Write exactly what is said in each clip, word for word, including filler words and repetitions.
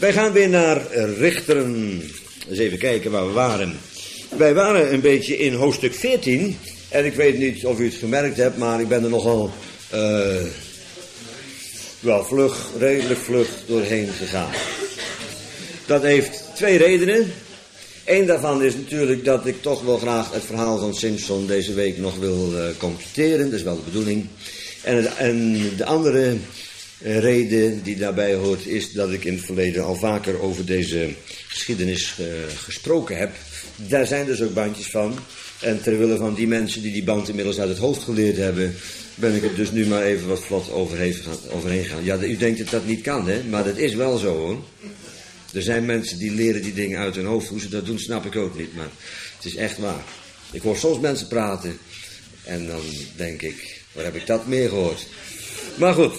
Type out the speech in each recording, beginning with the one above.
Wij gaan weer naar Richteren. Eens even kijken waar we waren. Wij waren een beetje in hoofdstuk veertien. En ik weet niet of u het gemerkt hebt, maar ik ben er nogal uh, wel vlug, redelijk vlug doorheen gegaan. Dat heeft twee redenen. Eén daarvan is natuurlijk dat ik toch wel graag het verhaal van Simson deze week nog wil uh, completeren. Dat is wel de bedoeling. En, het, en de andere uh, reden die daarbij hoort is dat ik in het verleden al vaker over deze geschiedenis uh, gesproken heb. Daar zijn dus ook bandjes van. En ter wille van die mensen die die band inmiddels uit het hoofd geleerd hebben, ben ik er dus nu maar even wat vlot overheen gaan. Ja, u denkt dat dat niet kan, hè? Maar dat is wel zo, hoor. Er zijn mensen die leren die dingen uit hun hoofd. Hoe ze dat doen, snap ik ook niet. Maar het is echt waar. Ik hoor soms mensen praten. En dan denk ik, waar heb ik dat meer gehoord? Maar goed.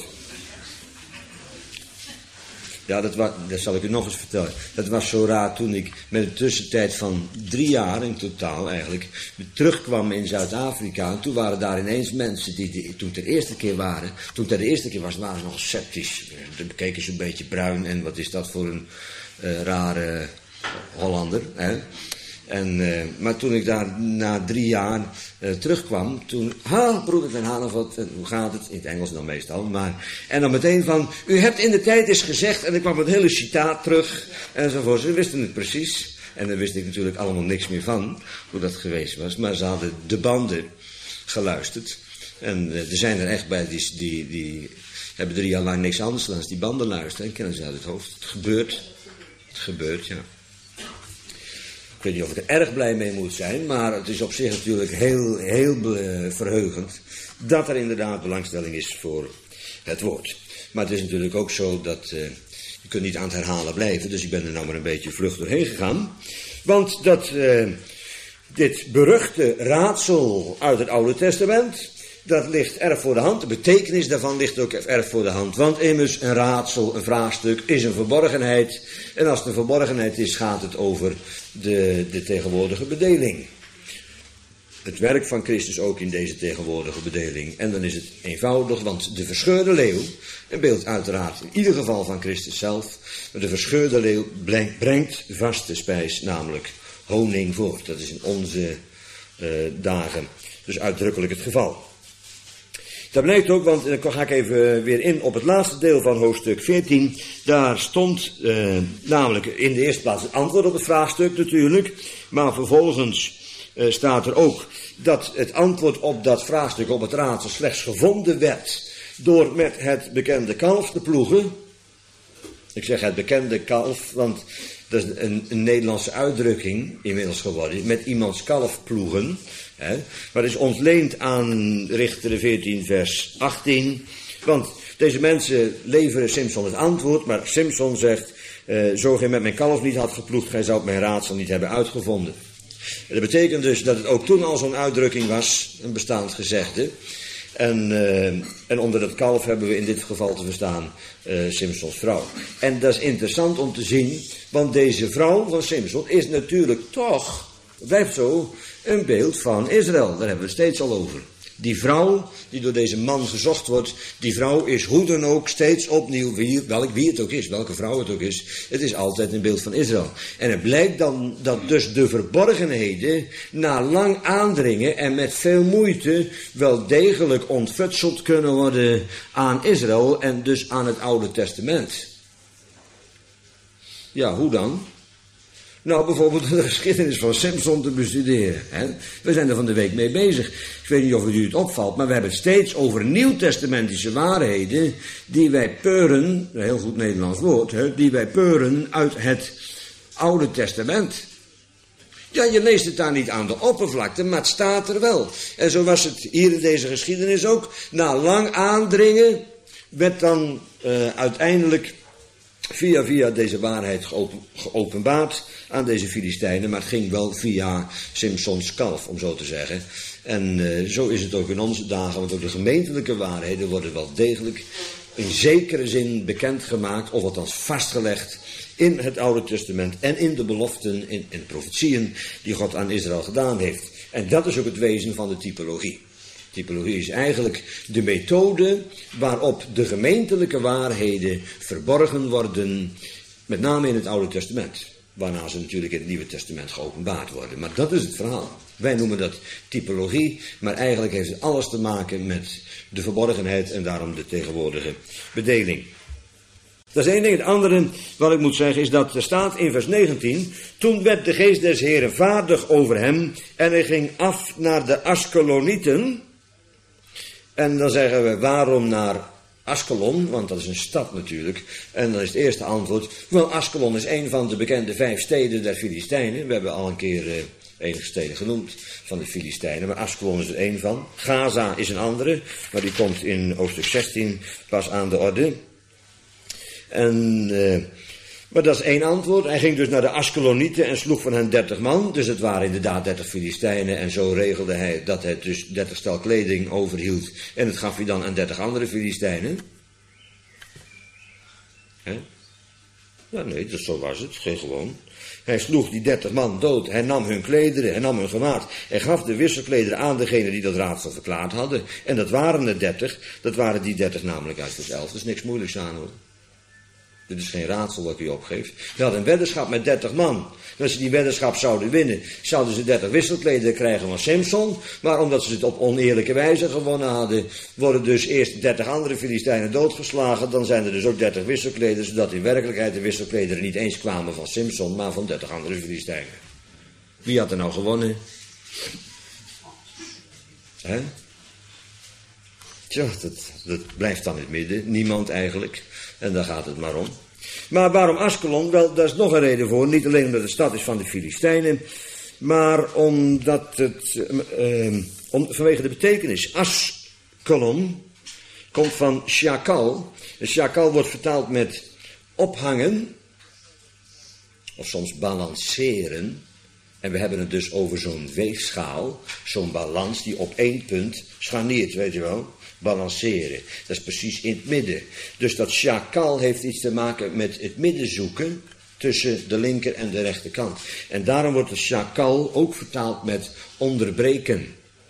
Ja, dat, was, dat zal ik u nog eens vertellen. Dat was zo raar toen ik met een tussentijd van drie jaar in totaal eigenlijk terugkwam in Zuid-Afrika. En toen waren daar ineens mensen die, die toen het de eerste keer waren. Toen het de eerste keer was, waren ze nog sceptisch. Toen bekeken ze een beetje bruin en wat is dat voor een uh, rare Hollander, hè? En, uh, maar toen ik daar na drie jaar uh, terugkwam, toen, ha, broeder Van Haneveld, hoe gaat het? In het Engels dan meestal, maar, en dan meteen van, u hebt in de tijd eens gezegd, en ik kwam het hele citaat terug, enzovoort. Ze wisten het precies, en daar wist ik natuurlijk allemaal niks meer van, hoe dat geweest was, maar ze hadden de banden geluisterd. En uh, er zijn er echt bij, die, die, die hebben drie jaar lang niks anders dan die banden luisteren, en kennen ze uit het hoofd. Het gebeurt, het gebeurt, ja. Ik weet niet of ik er erg blij mee moet zijn, maar het is op zich natuurlijk heel, heel verheugend dat er inderdaad belangstelling is voor het woord. Maar het is natuurlijk ook zo dat uh, je kunt niet aan het herhalen blijven, dus ik ben er nou maar een beetje vlug doorheen gegaan. Want dat, uh, dit beruchte raadsel uit het Oude Testament, dat ligt erg voor de hand. De betekenis daarvan ligt ook erg voor de hand. Want immers een raadsel, een vraagstuk, is een verborgenheid. En als het een verborgenheid is, gaat het over de, de tegenwoordige bedeling. Het werk van Christus ook in deze tegenwoordige bedeling. En dan is het eenvoudig, want de verscheurde leeuw, een beeld uiteraard in ieder geval van Christus zelf, maar de verscheurde leeuw brengt vaste spijs, namelijk honing voort. Dat is in onze uh, dagen dus uitdrukkelijk het geval. Dat blijkt ook, want dan ga ik even weer in op het laatste deel van hoofdstuk veertien. Daar stond uh, namelijk in de eerste plaats het antwoord op het vraagstuk natuurlijk. Maar vervolgens uh, staat er ook dat het antwoord op dat vraagstuk, op het raadsel, slechts gevonden werd door met het bekende kalf te ploegen. Ik zeg het bekende kalf, want dat is een, een Nederlandse uitdrukking inmiddels geworden. Met iemands kalf ploegen. Hè, maar is ontleend aan Richteren veertien vers achttien. Want deze mensen leveren Simson het antwoord. Maar Simson zegt, uh, zo gij met mijn kalf niet had geploegd, gij zou mijn raadsel niet hebben uitgevonden. En dat betekent dus dat het ook toen al zo'n uitdrukking was. Een bestaand gezegde. En, uh, en onder dat kalf hebben we in dit geval te verstaan uh, Simsons vrouw. En dat is interessant om te zien, want deze vrouw van Simson is natuurlijk toch, blijft zo, een beeld van Israël. Daar hebben we het steeds al over. Die vrouw die door deze man gezocht wordt, die vrouw is hoe dan ook steeds opnieuw, wie, welk, wie het ook is, welke vrouw het ook is, het is altijd een beeld van Israël. En het blijkt dan dat dus de verborgenheden na lang aandringen en met veel moeite wel degelijk ontfutseld kunnen worden aan Israël en dus aan het Oude Testament. Ja, hoe dan? Nou, bijvoorbeeld de geschiedenis van Simson te bestuderen. Hè? We zijn er van de week mee bezig. Ik weet niet of het u het opvalt, maar we hebben het steeds over nieuwtestamentische waarheden die wij peuren, een heel goed Nederlands woord, hè, die wij peuren uit het Oude Testament. Ja, je leest het daar niet aan de oppervlakte, maar het staat er wel. En zo was het hier in deze geschiedenis ook. Na lang aandringen werd dan uh, uiteindelijk via via deze waarheid geopen, geopenbaard aan deze Filistijnen, maar het ging wel via Simsons kalf, om zo te zeggen. En uh, zo is het ook in onze dagen, want ook de gemeentelijke waarheden worden wel degelijk in zekere zin bekendgemaakt, of althans vastgelegd in het Oude Testament en in de beloften en, en profetieën die God aan Israël gedaan heeft. En dat is ook het wezen van de typologie. Typologie is eigenlijk de methode waarop de gemeentelijke waarheden verborgen worden Met name in het Oude Testament. Waarna ze natuurlijk in het Nieuwe Testament geopenbaard worden. Maar dat is het verhaal. Wij noemen dat typologie. Maar eigenlijk heeft het alles te maken met de verborgenheid. En daarom de tegenwoordige bedeling. Dat is één ding. Het andere wat ik moet zeggen is dat er staat in vers negentien. Toen werd de geest des Heren vaardig over hem. En hij ging af naar de Askelonieten. En dan zeggen we waarom naar Askelon, want dat is een stad natuurlijk. En dan is het eerste antwoord. Wel, Askelon is een van de bekende vijf steden der Filistijnen. We hebben al een keer uh, enige steden genoemd van de Filistijnen. Maar Askelon is er één van. Gaza is een andere. Maar die komt in hoofdstuk zestien pas aan de orde. En, uh, maar dat is één antwoord. Hij ging dus naar de Askelonieten en sloeg van hen dertig man. Dus het waren inderdaad dertig Filistijnen. En zo regelde hij dat hij dus dertig stel kleding overhield. En het gaf hij dan aan dertig andere Filistijnen. Hè? Ja, nee, dus zo was het. Geen gewoon. Hij sloeg die dertig man dood. Hij nam hun klederen. Hij nam hun gewaad. Hij gaf de wisselklederen aan degenen die dat raadsel verklaard hadden. En dat waren er dertig. Dat waren die dertig namelijk uit vers elf. Er is niks moeilijks aan hoor. Dit is geen raadsel wat u opgeeft. Ze hadden een weddenschap met dertig man. En als ze die weddenschap zouden winnen, zouden ze dertig wisselklederen krijgen van Simson. Maar omdat ze het op oneerlijke wijze gewonnen hadden, worden dus eerst dertig andere Filistijnen doodgeslagen. Dan zijn er dus ook dertig wisselklederen, zodat in werkelijkheid de wisselklederen niet eens kwamen van Simson, maar van dertig andere Filistijnen. Wie had er nou gewonnen? Hè? Tja, dat, dat blijft dan in het midden. Niemand eigenlijk. En daar gaat het maar om. Maar waarom Askelon? Wel, daar is nog een reden voor. Niet alleen omdat het de stad is van de Filistijnen. Maar omdat het... Uh, om, vanwege de betekenis. Askelon komt van shakal. En shakal wordt vertaald met ophangen. Of soms balanceren. En we hebben het dus over zo'n weegschaal. Zo'n balans die op één punt scharniert, weet je wel. Balanceren. Dat is precies in het midden. Dus dat shakal heeft iets te maken met het midden zoeken tussen de linker en de rechterkant. En daarom wordt het shakal ook vertaald met onderbreken.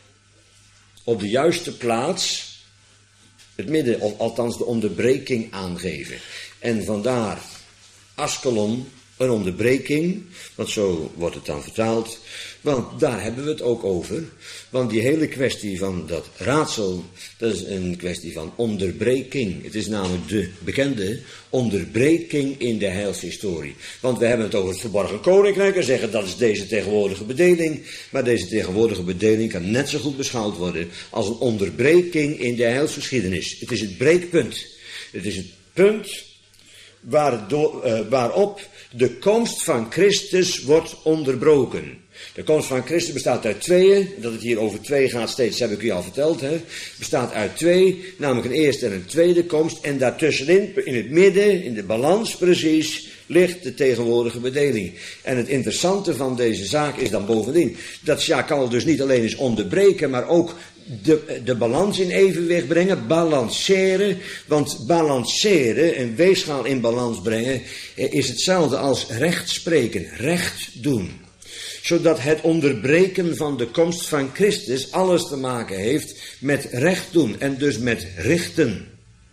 Op de juiste plaats het midden, of althans de onderbreking aangeven. En vandaar Askelon, een onderbreking, want zo wordt het dan vertaald. Want daar hebben we het ook over. Want die hele kwestie van dat raadsel, dat is een kwestie van onderbreking. Het is namelijk de bekende onderbreking in de heilshistorie. Want we hebben het over het verborgen koninkrijk en zeggen dat is deze tegenwoordige bedeling. Maar deze tegenwoordige bedeling kan net zo goed beschouwd worden als een onderbreking in de heilsgeschiedenis. Het is het breekpunt. Het is het punt waardoor, uh, waarop de komst van Christus wordt onderbroken. De komst van Christus bestaat uit tweeën. Dat het hier over twee gaat steeds, heb ik u al verteld. Hè? Bestaat uit twee, namelijk een eerste en een tweede komst. En daartussenin, in het midden, in de balans precies, ligt de tegenwoordige bedeling. En het interessante van deze zaak is dan bovendien dat shakal dus niet alleen is onderbreken, maar ook de, de balans in evenwicht brengen, balanceren. Want balanceren, een weegschaal in balans brengen, is hetzelfde als recht spreken, recht doen. Zodat het onderbreken van de komst van Christus alles te maken heeft met recht doen en dus met richten.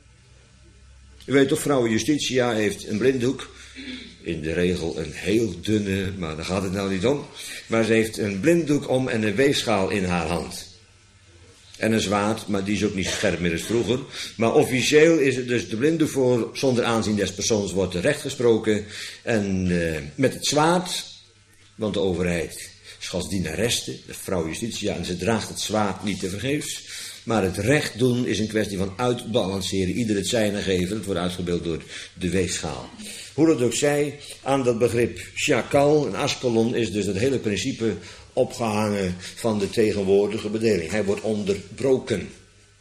U weet toch, vrouw Justitia heeft een blinddoek. In de regel een heel dunne, maar daar gaat het nou niet om. Maar ze heeft een blinddoek om en een weegschaal in haar hand. En een zwaard, maar die is ook niet zo scherp meer als vroeger. Maar officieel is het dus de blinddoek voor, zonder aanzien des persoons wordt er recht gesproken. En uh, met het zwaard, want de overheid is als dienaresse, de vrouw Justitia, en ze draagt het zwaard niet tevergeefs. Maar het recht doen is een kwestie van uitbalanceren, ieder het zijne geven. Het wordt uitgebeeld door de weegschaal. Hoe dat ook zij, aan dat begrip shakal en Askelon is dus het hele principe opgehangen van de tegenwoordige bedeling. Hij wordt onderbroken.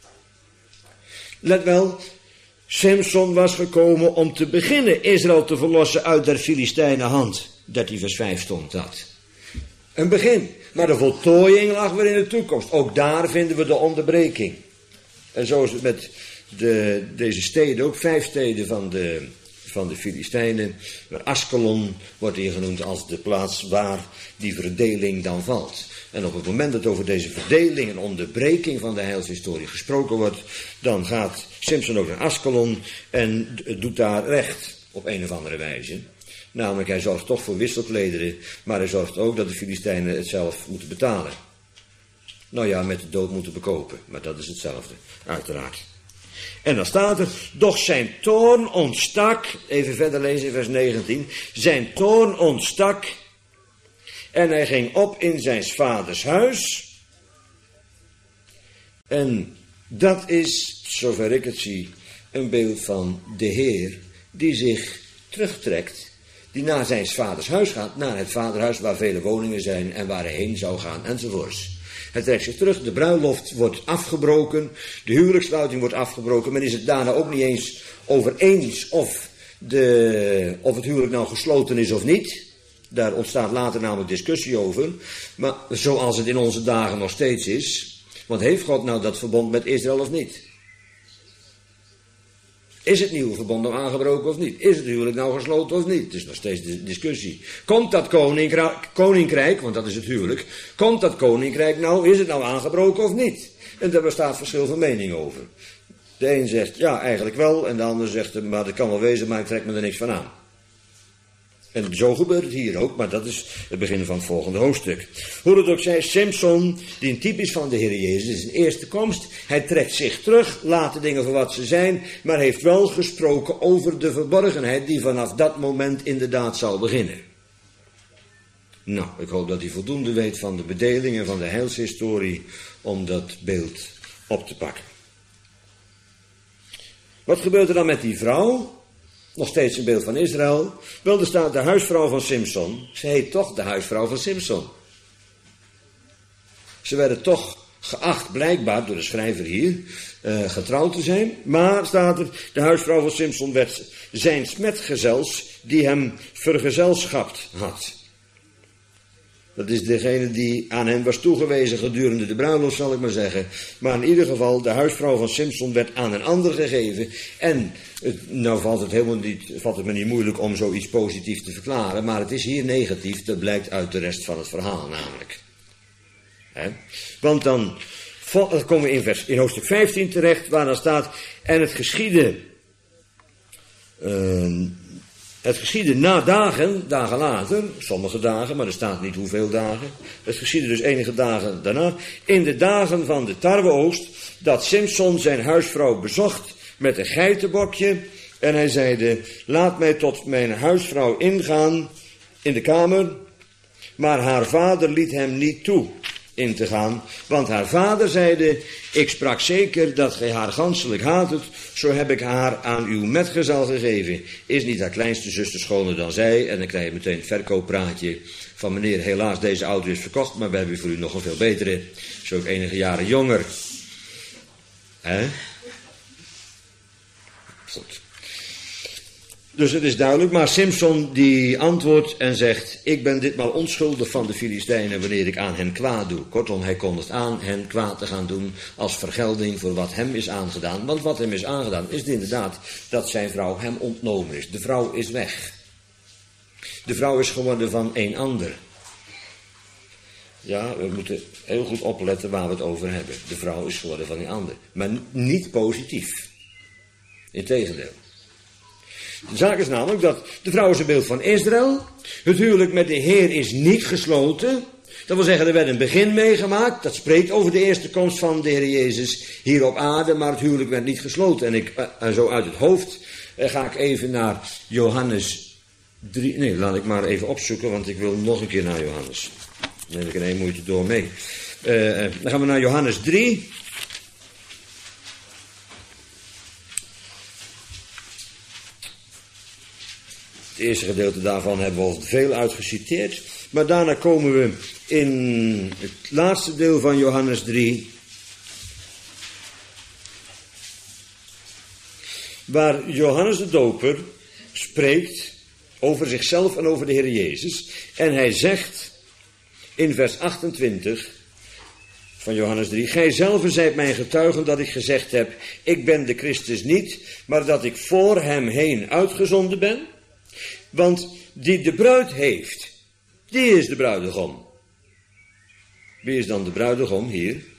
Let wel, Simson was gekomen om te beginnen Israël te verlossen uit der Filistijnen hand. dertien vers vijf stond dat. Een begin, maar de voltooiing lag weer in de toekomst. Ook daar vinden we de onderbreking. En zo is het met de, deze steden, ook vijf steden van de, van de Filistijnen. Maar Askelon wordt hier genoemd als de plaats waar die verdeling dan valt. En op het moment dat over deze verdeling en onderbreking van de heilshistorie gesproken wordt, dan gaat Simson ook naar Askelon en doet daar recht. op een of andere wijze. Namelijk, hij zorgt toch voor wisselklederen, maar hij zorgt ook dat de Filistijnen het zelf moeten betalen. Nou ja, met de dood moeten bekopen, maar dat is hetzelfde, uiteraard. En dan staat er, doch zijn toorn ontstak, even verder lezen in vers negentien, zijn toorn ontstak en hij ging op in zijn vaders huis. En dat is, zover ik het zie, een beeld van de Heer die zich terugtrekt, die naar zijn vaders huis gaat, naar het vaderhuis waar vele woningen zijn en waar hij heen zou gaan enzovoorts. Hij trekt zich terug, de bruiloft wordt afgebroken, de huwelijkssluiting wordt afgebroken. Men is het daarna ook niet eens over eens of, de, of het huwelijk nou gesloten is of niet. Daar ontstaat later namelijk discussie over. Maar zoals het in onze dagen nog steeds is. Want heeft God nou dat verbond met Israël of niet? Is het nieuwe verbond nou aangebroken of niet? Is het huwelijk nou gesloten of niet? Het is nog steeds de discussie. Komt dat koninkrijk, koninkrijk, want dat is het huwelijk, komt dat koninkrijk nou, is het nou aangebroken of niet? En daar bestaat verschil van mening over. De een zegt, ja, eigenlijk wel, en de ander zegt, maar dat kan wel wezen, maar ik trek me er niks van aan. En zo gebeurt het hier ook, maar dat is het begin van het volgende hoofdstuk. Hoe het ook zij, Simson, die een type is van de Heer Jezus, is een eerste komst. Hij trekt zich terug, laat de dingen voor wat ze zijn, maar heeft wel gesproken over de verborgenheid die vanaf dat moment inderdaad zal beginnen. Nou, ik hoop dat u voldoende weet van de bedeling en van de heilshistorie om dat beeld op te pakken. Wat gebeurt er dan met die vrouw? Nog steeds een beeld van Israël. Wel, er staat de huisvrouw van Simson. Ze heet toch de huisvrouw van Simson. Ze werden toch geacht, blijkbaar door de schrijver hier, uh, getrouwd te zijn. Maar, staat er, de huisvrouw van Simson werd zijn metgezels die hem vergezelschapt had. Dat is degene die aan hem was toegewezen gedurende de bruiloft, zal ik maar zeggen. Maar in ieder geval, de huisvrouw van Simson werd aan een ander gegeven. En, het, nou valt het, helemaal niet, valt het me niet moeilijk om zoiets positiefs te verklaren. Maar het is hier negatief, dat blijkt uit de rest van het verhaal namelijk. He? Want dan, dan komen we in, vers, in hoofdstuk vijftien terecht, waar dan staat, en het geschiedde... Uh, Het geschiedde na dagen, dagen later, sommige dagen, maar er staat niet hoeveel dagen. Het geschiedde dus enige dagen daarna, in de dagen van de tarweoogst, dat Simson zijn huisvrouw bezocht met een geitenbokje. En hij zeide, laat mij tot mijn huisvrouw ingaan in de kamer. Maar haar vader liet hem niet toe in te gaan, want haar vader zeide, ik sprak zeker dat gij haar ganselijk haatet, zo heb ik haar aan uw metgezel gegeven. Is niet haar kleinste zuster schoner dan zij? En dan krijg je meteen het verkooppraatje van meneer, helaas deze auto is verkocht, maar we hebben voor u nog een veel betere, zo ook enige jaren jonger. Hè? Goed. Dus het is duidelijk, maar Simson die antwoordt en zegt, ik ben ditmaal onschuldig van de Filistijnen wanneer ik aan hen kwaad doe. Kortom, hij kondigt aan hen kwaad te gaan doen als vergelding voor wat hem is aangedaan. Want wat hem is aangedaan is inderdaad dat zijn vrouw hem ontnomen is. De vrouw is weg. De vrouw is geworden van een ander. Ja, we moeten heel goed opletten waar we het over hebben. De vrouw is geworden van een ander. Maar niet positief. Integendeel. De zaak is namelijk dat de vrouw is een beeld van Israël. Het huwelijk met de Heer is niet gesloten. Dat wil zeggen, er werd een begin meegemaakt. Dat spreekt over de eerste komst van de Heer Jezus hier op aarde. Maar het huwelijk werd niet gesloten. En ik, uh, zo uit het hoofd uh, ga ik even naar Johannes drie. Nee, laat ik maar even opzoeken, want ik wil nog een keer naar Johannes. Dan neem ik in één moeite door mee. Uh, dan gaan we naar Johannes drie. Het eerste gedeelte daarvan hebben we al veel uitgeciteerd. Maar daarna komen we in het laatste deel van Johannes drie. Waar Johannes de Doper spreekt over zichzelf en over de Heer Jezus. En hij zegt in vers achtentwintig van Johannes drie. Gij zelven zijt mijn getuigen dat ik gezegd heb, ik ben de Christus niet, maar dat ik voor hem heen uitgezonden ben. Want die de bruid heeft, die is de bruidegom. Wie is dan de bruidegom hier? Dat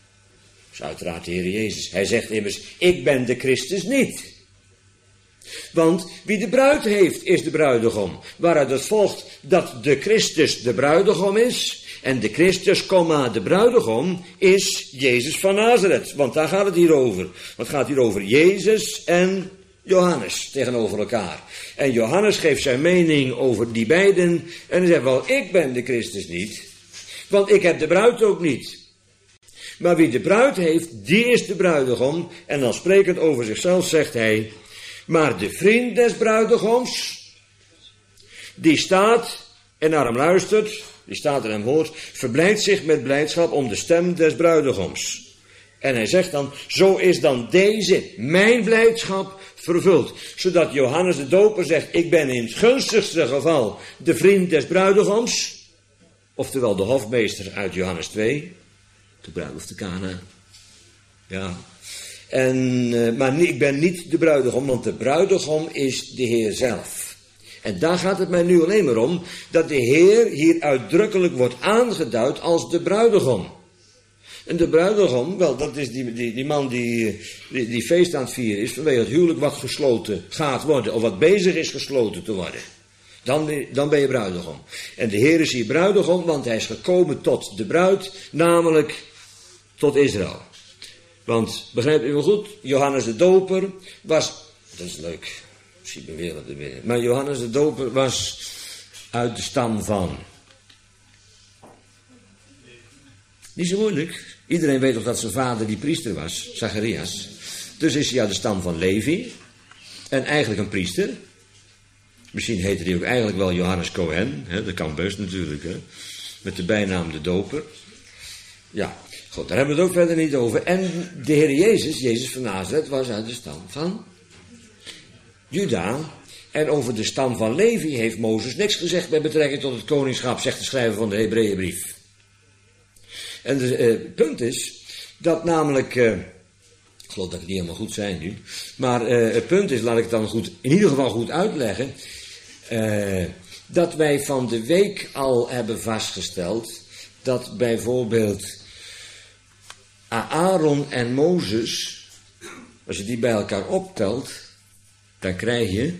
is uiteraard de Heer Jezus. Hij zegt immers, ik ben de Christus niet. Want wie de bruid heeft, is de bruidegom. Waaruit het volgt dat de Christus de bruidegom is. En de Christus, comma, de bruidegom, is Jezus van Nazareth. Want daar gaat het hier over. Want het gaat hier over Jezus en Johannes tegenover elkaar. En Johannes geeft zijn mening over die beiden. En hij zegt, wel, ik ben de Christus niet. Want ik heb de bruid ook niet. Maar wie de bruid heeft, die is de bruidegom. En dan sprekend over zichzelf zegt hij, maar de vriend des bruidegoms, die staat en naar hem luistert, die staat en hem hoort, verblijdt zich met blijdschap om de stem des bruidegoms. En hij zegt dan, zo is dan deze, mijn blijdschap, vervuld. Zodat Johannes de Doper zegt, ik ben in het gunstigste geval de vriend des bruidegoms. Oftewel de hofmeester uit Johannes twee. De bruiloft te Kana. Ja. En, uh, maar ik ben niet de bruidegom, want de bruidegom is de Heer zelf. En daar gaat het mij nu alleen maar om, dat de Heer hier uitdrukkelijk wordt aangeduid als de bruidegom. En de bruidegom, wel, dat is die, die, die man die, die, die feest aan het vieren is, vanwege het huwelijk wat gesloten gaat worden, of wat bezig is gesloten te worden. Dan, dan ben je bruidegom. En de Heer is hier bruidegom, want hij is gekomen tot de bruid, namelijk tot Israël. Want, begrijp u me goed, Johannes de Doper was, dat is leuk, zie me weer op de binnen, maar Johannes de Doper was uit de stam van. Niet zo moeilijk. Iedereen weet toch dat zijn vader die priester was, Zacharias. Dus is hij uit de stam van Levi. En eigenlijk een priester. Misschien heette hij ook eigenlijk wel Johannes Cohen. Hè? Dat kan best natuurlijk. Hè? Met de bijnaam de Doper. Ja, goed, daar hebben we het ook verder niet over. En de Heer Jezus, Jezus van Nazareth, was uit de stam van Juda. En over de stam van Levi heeft Mozes niks gezegd met betrekking tot het koningschap, zegt de schrijver van de Hebreeënbrief. En het uh, punt is dat namelijk, uh, ik geloof dat ik niet helemaal goed zijn nu, maar uh, het punt is, laat ik het dan goed, in ieder geval goed uitleggen, uh, dat wij van de week al hebben vastgesteld dat bijvoorbeeld Aaron en Mozes, als je die bij elkaar optelt, dan krijg je,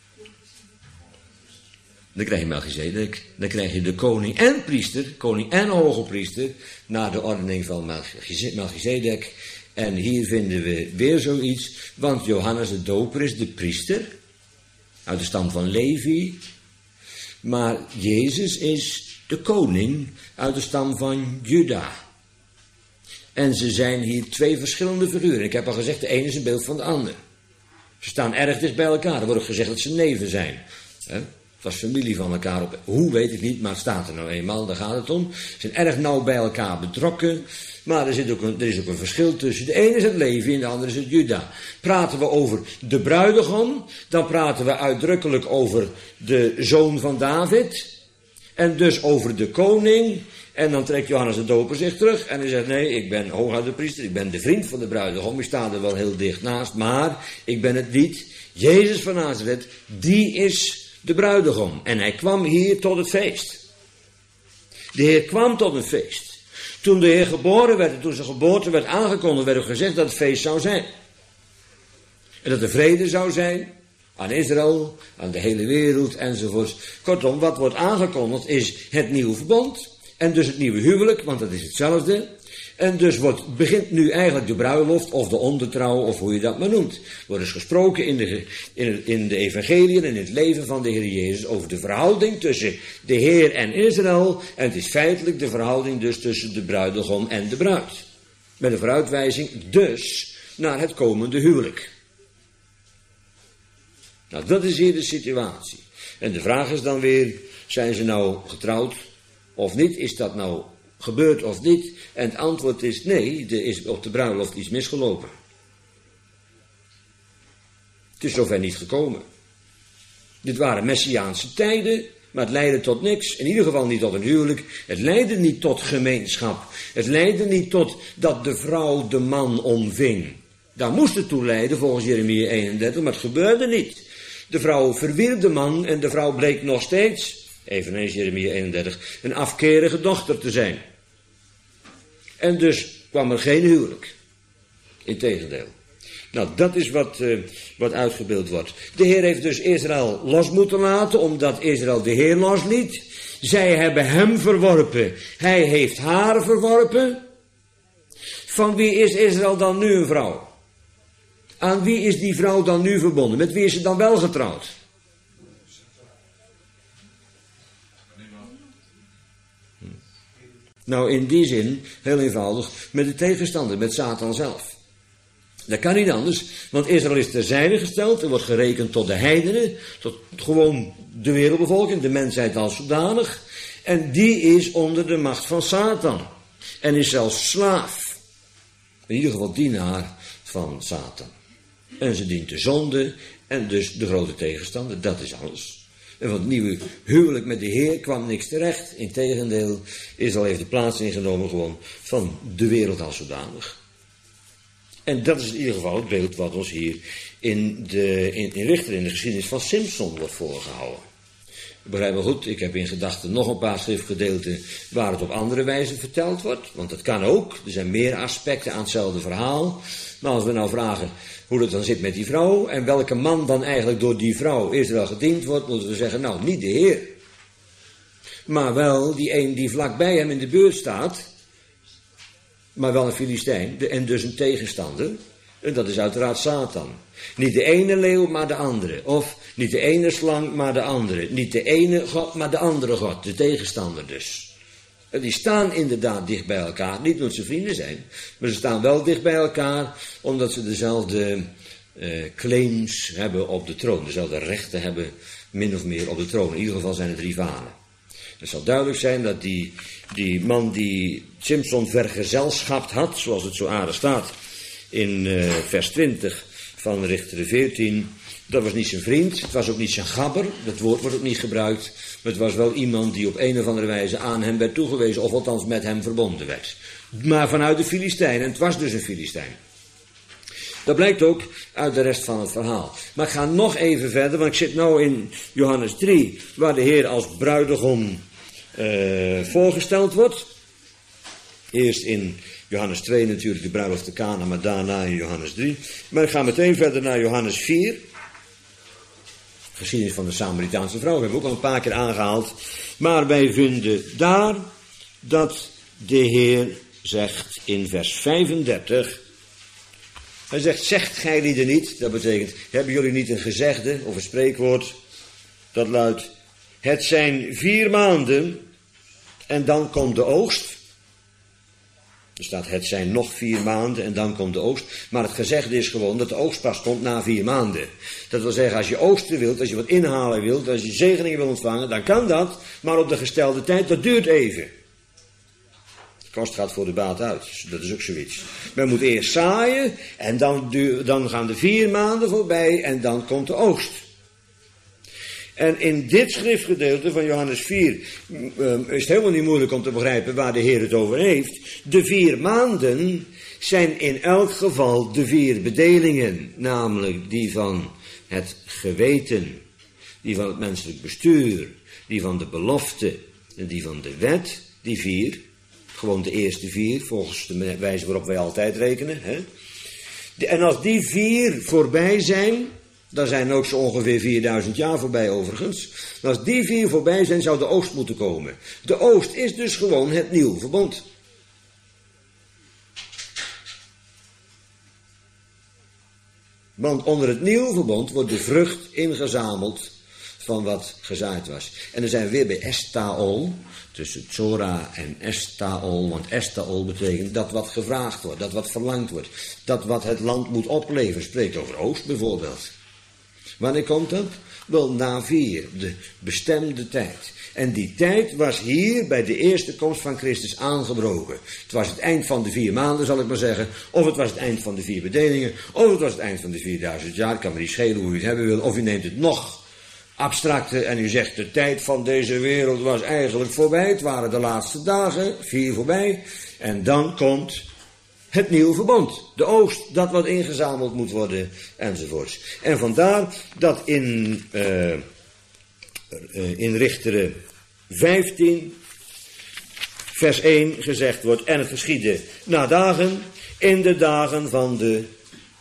dan krijg je Melchizedek, dan krijg je de koning en priester, koning en hoge priester, naar de ordening van Melchizedek. En hier vinden we weer zoiets, want Johannes de Doper is de priester, uit de stam van Levi, maar Jezus is de koning, uit de stam van Juda. En ze zijn hier twee verschillende figuren. Ik heb al gezegd, de ene is een beeld van de ander. Ze staan erg dicht bij elkaar, er wordt ook gezegd dat ze neven zijn. He? Het was familie van elkaar op. Hoe weet ik niet, maar het staat er nou eenmaal, daar gaat het om. Ze zijn erg nauw bij elkaar betrokken. Maar er, zit ook een, er is ook een verschil tussen. De ene is het Levi en de andere is het Juda. Praten we over de bruidegom, dan praten we uitdrukkelijk over de zoon van David. En dus over de koning. En dan trekt Johannes de Doper zich terug en hij zegt, nee, ik ben hooguit de priester, ik ben de vriend van de bruidegom. Ik sta er wel heel dicht naast, maar ik ben het niet. Jezus van Nazareth, die is de bruidegom. En hij kwam hier tot het feest. De Heer kwam tot een feest. Toen de Heer geboren werd en toen zijn geboorte werd aangekondigd, werd er gezegd dat het feest zou zijn. En dat er vrede zou zijn aan Israël, aan de hele wereld enzovoorts. Kortom, wat wordt aangekondigd is het nieuwe verbond. En dus het nieuwe huwelijk, want dat is hetzelfde. En dus wordt, begint nu eigenlijk de bruiloft of de ondertrouw of hoe je dat maar noemt. Er wordt dus gesproken in de, in, in de evangeliën en in het leven van de Heer Jezus over de verhouding tussen de Heer en Israël. En het is feitelijk de verhouding dus tussen de bruidegom en de bruid. Met een vooruitwijzing dus naar het komende huwelijk. Nou, dat is hier de situatie. En de vraag is dan weer, zijn ze nou getrouwd of niet? Is dat nou gebeurd of niet? En het antwoord is nee, er is op de bruiloft iets misgelopen. Het is zover niet gekomen. Dit waren messiaanse tijden, maar het leidde tot niks. In ieder geval niet tot een huwelijk. Het leidde niet tot gemeenschap. Het leidde niet tot dat de vrouw de man omving. Daar moest het toe leiden volgens Jeremia eenendertig, maar het gebeurde niet. De vrouw verwierp de man en de vrouw bleek nog steeds, eveneens Jeremia eenendertig, een afkerige dochter te zijn. En dus kwam er geen huwelijk. Integendeel. Nou, dat is wat, uh, wat uitgebeeld wordt. De Heer heeft dus Israël los moeten laten, omdat Israël de Heer losliet. Zij hebben hem verworpen. Hij heeft haar verworpen. Van wie is Israël dan nu een vrouw? Aan wie is die vrouw dan nu verbonden? Met wie is ze dan wel getrouwd? Hm. Nou, in die zin, heel eenvoudig, met de tegenstander, met Satan zelf. Dat kan niet anders, want Israël is terzijde gesteld en wordt gerekend tot de heidenen, tot gewoon de wereldbevolking, de mensheid als zodanig. En die is onder de macht van Satan. En is zelfs slaaf. In ieder geval dienaar van Satan. En ze dient de zonde en dus de grote tegenstander, dat is alles. En van het nieuwe huwelijk met de Heer kwam niks terecht. Integendeel, Israël heeft de plaats ingenomen gewoon van de wereld als zodanig. En dat is in ieder geval het beeld wat ons hier in, de, in, in Richter, in de geschiedenis van Simson wordt voorgehouden. Begrijp me goed, ik heb in gedachten nog een paar schriftgedeelten waar het op andere wijze verteld wordt. Want dat kan ook, er zijn meer aspecten aan hetzelfde verhaal. Maar als we nou vragen hoe het dan zit met die vrouw en welke man dan eigenlijk door die vrouw Israël gediend wordt, moeten we zeggen, nou, niet de Heer. Maar wel die een die vlakbij hem in de buurt staat, maar wel een Filistijn, en dus een tegenstander. En dat is uiteraard Satan. Niet de ene leeuw, maar de andere. Of niet de ene slang, maar de andere. Niet de ene God, maar de andere God. De tegenstander dus. En die staan inderdaad dicht bij elkaar. Niet omdat ze vrienden zijn. Maar ze staan wel dicht bij elkaar. Omdat ze dezelfde uh, claims hebben op de troon. Dezelfde rechten hebben min of meer op de troon. In ieder geval zijn het rivalen. Het zal duidelijk zijn dat die, die man die Simson vergezelschapt had. Zoals het zo aardig staat. In uh, vers twintig van Richter veertien. Dat was niet zijn vriend. Het was ook niet zijn gabber. Dat woord wordt ook niet gebruikt. Maar het was wel iemand die op een of andere wijze aan hem werd toegewezen. Of althans met hem verbonden werd. Maar vanuit de Filistijn. En het was dus een Filistijn. Dat blijkt ook uit de rest van het verhaal. Maar ik ga nog even verder. Want ik zit nu in Johannes drie. Waar de Heer als bruidegom uh, voorgesteld wordt. Eerst in Johannes twee natuurlijk de bruiloft te Kana, maar daarna in Johannes drie. Maar ik ga meteen verder naar Johannes vier. Geschiedenis van de Samaritaanse vrouw, hebben we ook al een paar keer aangehaald. Maar wij vinden daar dat de Heer zegt in vers vijfendertig. Hij zegt, zegt gij lieden niet. Dat betekent, hebben jullie niet een gezegde of een spreekwoord? Dat luidt, het zijn vier maanden en dan komt de oogst. Er staat, het zijn nog vier maanden en dan komt de oogst. Maar het gezegde is gewoon dat de oogst pas komt na vier maanden. Dat wil zeggen, als je oogsten wilt, als je wat inhalen wilt, als je zegeningen wil ontvangen, dan kan dat. Maar op de gestelde tijd, dat duurt even. De kost gaat voor de baat uit. Dat is ook zoiets. Men moet eerst zaaien en dan, dan gaan de vier maanden voorbij en dan komt de oogst. En in dit schriftgedeelte van Johannes vier uh, is het helemaal niet moeilijk om te begrijpen waar de Heer het over heeft. De vier maanden zijn in elk geval de vier bedelingen, namelijk die van het geweten, die van het menselijk bestuur, die van de belofte en die van de wet, die vier. Gewoon de eerste vier, volgens de wijze waarop wij altijd rekenen. Hè? En als die vier voorbij zijn, daar zijn ook zo ongeveer vierduizend jaar voorbij overigens. En als die vier voorbij zijn, zou de oogst moeten komen. De oogst is dus gewoon het nieuwe verbond. Want onder het nieuwe verbond wordt de vrucht ingezameld van wat gezaaid was. En dan zijn we weer bij Estaol, tussen Tzora en Estaol. Want Estaol betekent dat wat gevraagd wordt, dat wat verlangd wordt. Dat wat het land moet opleveren, spreekt over oogst bijvoorbeeld. Wanneer komt dat? Wel na vier, de bestemde tijd. En die tijd was hier bij de eerste komst van Christus aangebroken. Het was het eind van de vier maanden, zal ik maar zeggen. Of het was het eind van de vier bedelingen. Of het was het eind van de vierduizend jaar. Ik kan me niet schelen hoe u het hebben wil. Of u neemt het nog abstracter en u zegt de tijd van deze wereld was eigenlijk voorbij. Het waren de laatste dagen, vier voorbij. En dan komt het nieuwe verbond, de oogst, dat wat ingezameld moet worden, enzovoorts. En vandaar dat in, uh, uh, in Richteren vijftien, vers één gezegd wordt, en het geschiedde na dagen, in de dagen van de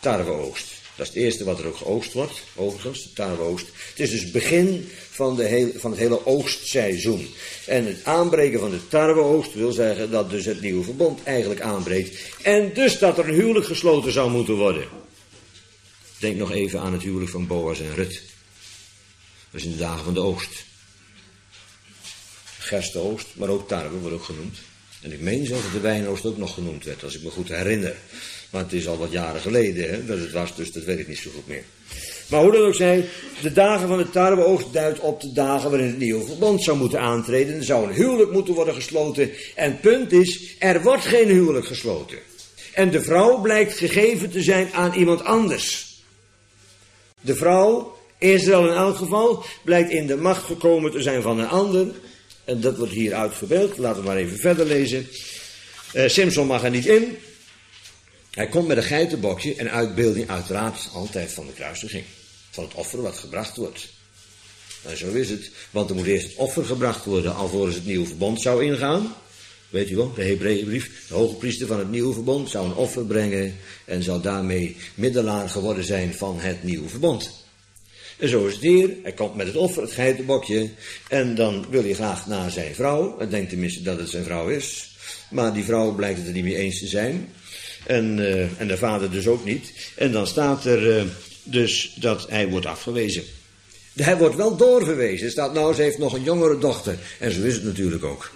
tarweoogst. Dat is het eerste wat er ook geoogst wordt, overigens, de tarweoogst. Het is dus het begin van, de heel, van het hele oogstseizoen. En het aanbreken van de tarweoogst wil zeggen dat dus het nieuwe verbond eigenlijk aanbreekt. En dus dat er een huwelijk gesloten zou moeten worden. Denk nog even aan het huwelijk van Boas en Rut. Dat is in de dagen van de oogst. Gerstenoogst, maar ook tarwe wordt ook genoemd. En ik meen zelfs dat de wijnoogst ook nog genoemd werd, als ik me goed herinner. Maar het is al wat jaren geleden hè, dat het was, dus dat weet ik niet zo goed meer. Maar hoe dan ook zij, de dagen van de tarweoogst duidt op de dagen waarin het nieuwe verbond zou moeten aantreden. Er zou een huwelijk moeten worden gesloten. En het punt is, er wordt geen huwelijk gesloten. En de vrouw blijkt gegeven te zijn aan iemand anders. De vrouw, Israël in elk geval, blijkt in de macht gekomen te zijn van een ander. En dat wordt hier uitgebeeld. Laten we maar even verder lezen. Uh, Simson mag er niet in. Hij komt met een geitenbokje en uitbeelding uiteraard altijd van de kruisiging. Van het offer wat gebracht wordt. En zo is het. Want er moet eerst het offer gebracht worden alvorens het nieuwe verbond zou ingaan. Weet u wel, de Hebreeënbrief. De hoge priester van het nieuwe verbond zou een offer brengen. En zou daarmee middelaar geworden zijn van het nieuwe verbond. En zo is het hier. Hij komt met het offer, het geitenbokje. En dan wil hij graag naar zijn vrouw. Hij denkt tenminste dat het zijn vrouw is. Maar die vrouw blijkt het er niet mee eens te zijn. En, uh, en de vader dus ook niet. En dan staat er uh, dus dat hij wordt afgewezen. Hij wordt wel doorverwezen. Er staat nou, ze heeft nog een jongere dochter. En zo is het natuurlijk ook.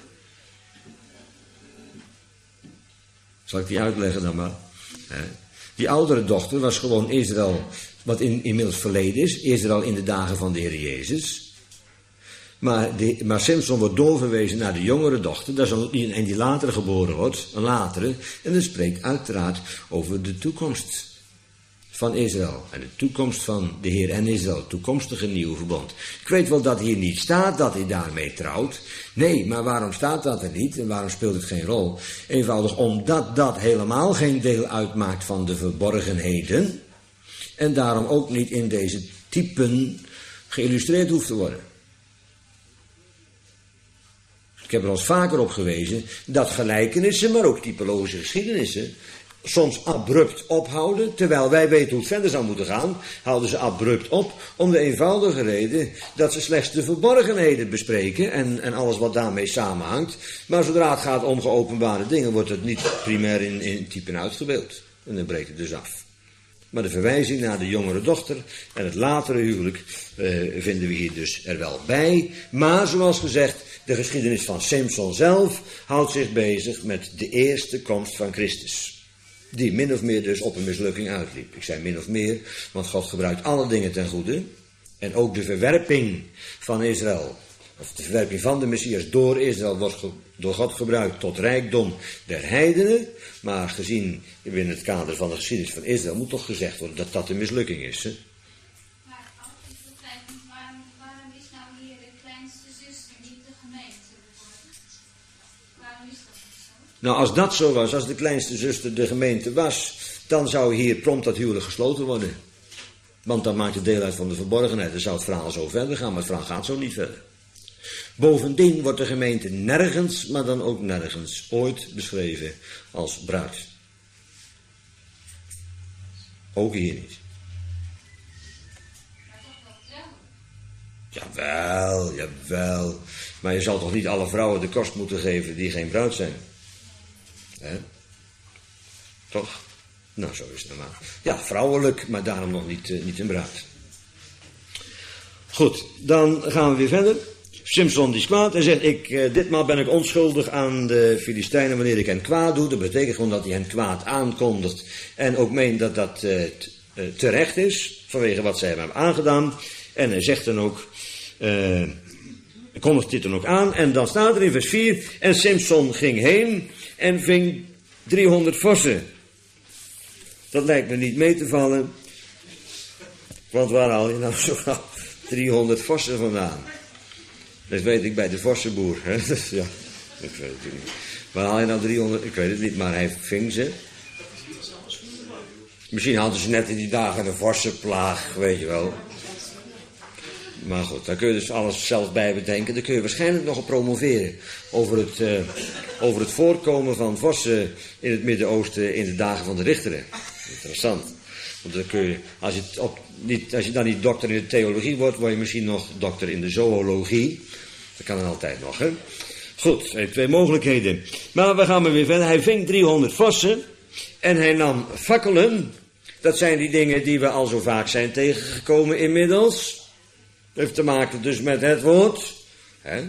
Zal ik die uitleggen dan maar? He. Die oudere dochter was gewoon Israël, wat in, inmiddels verleden is. Israël in de dagen van de Heer Jezus. Maar, de, maar Simson wordt doorverwezen naar de jongere dochter. Dat is een, en die later geboren wordt. Een latere. En dat spreekt uiteraard over de toekomst van Israël. En de toekomst van de Heer en Israël. Het toekomstige nieuwe verbond. Ik weet wel dat hier niet staat dat hij daarmee trouwt. Nee, maar waarom staat dat er niet? En waarom speelt het geen rol? Eenvoudig omdat dat helemaal geen deel uitmaakt van de verborgenheden. En daarom ook niet in deze typen geïllustreerd hoeft te worden. Ik heb er al eens vaker op gewezen dat gelijkenissen, maar ook typologische geschiedenissen soms abrupt ophouden. Terwijl wij weten hoe het verder zou moeten gaan, houden ze abrupt op om de eenvoudige reden dat ze slechts de verborgenheden bespreken en, en alles wat daarmee samenhangt. Maar zodra het gaat om geopenbare dingen wordt het niet primair in, in typen uitgebeeld. En dan breekt het dus af. Maar de verwijzing naar de jongere dochter en het latere huwelijk uh, vinden we hier dus er wel bij. Maar zoals gezegd, de geschiedenis van Simson zelf houdt zich bezig met de eerste komst van Christus. Die min of meer dus op een mislukking uitliep. Ik zei min of meer, want God gebruikt alle dingen ten goede. En ook de verwerping van Israël, of de verwerping van de Messias door Israël, wordt ge, door God gebruikt tot rijkdom der heidenen. Maar gezien binnen het kader van de geschiedenis van Israël moet toch gezegd worden dat dat een mislukking is. Hè? Maar als ik begrijp, waarom, waarom is nou hier de kleinste zuster niet de gemeente geworden? Waarom is dat niet zo? Nou, als dat zo was, als de kleinste zuster de gemeente was, dan zou hier prompt dat huwelijk gesloten worden. Want dan maakt het deel uit van de verborgenheid. Dan zou het verhaal zo verder gaan, maar het verhaal gaat zo niet verder. Bovendien wordt de gemeente nergens, maar dan ook nergens, ooit beschreven als bruid. Ook hier niet. Maar toch wel wel. Jawel, jawel. Maar je zal toch niet alle vrouwen de kost moeten geven die geen bruid zijn? Hè? Toch? Nou, zo is het normaal. Ja, vrouwelijk, maar daarom nog niet, uh, niet een bruid. Goed, dan gaan we weer verder. Simson die is kwaad en zegt, ik, uh, ditmaal ben ik onschuldig aan de Filistijnen wanneer ik hen kwaad doe. Dat betekent gewoon dat hij hen kwaad aankondigt. En ook meent dat dat uh, t, uh, terecht is, vanwege wat zij hem hebben aangedaan. En hij zegt dan ook, uh, hij kondigt dit dan ook aan. En dan staat er in vers vier, en Simson ging heen en ving driehonderd vossen. Dat lijkt me niet mee te vallen. Want waar haal je nou zo gauw driehonderd vossen vandaan? Dat weet ik bij de vossenboer. Hè? Dus ja, ik weet het niet. Waar haal je nou driehonderd? Ik weet het niet, maar hij ving ze. Misschien hadden ze net in die dagen een vossenplaag, weet je wel. Maar goed, daar kun je dus alles zelf bij bedenken. Daar kun je waarschijnlijk nog op promoveren. Over het, uh, over het voorkomen van vossen in het Midden-Oosten in de dagen van de richteren. Interessant. Want dan kun je, als je, het op, niet, als je dan niet dokter in de theologie wordt, word je misschien nog dokter in de zoologie. Dat kan dan altijd nog, hè. Goed, hij heeft twee mogelijkheden. Maar we gaan maar weer verder. Hij ving driehonderd vossen en hij nam fakkelen. Dat zijn die dingen die we al zo vaak zijn tegengekomen inmiddels. Dat heeft te maken dus met het woord. Hè?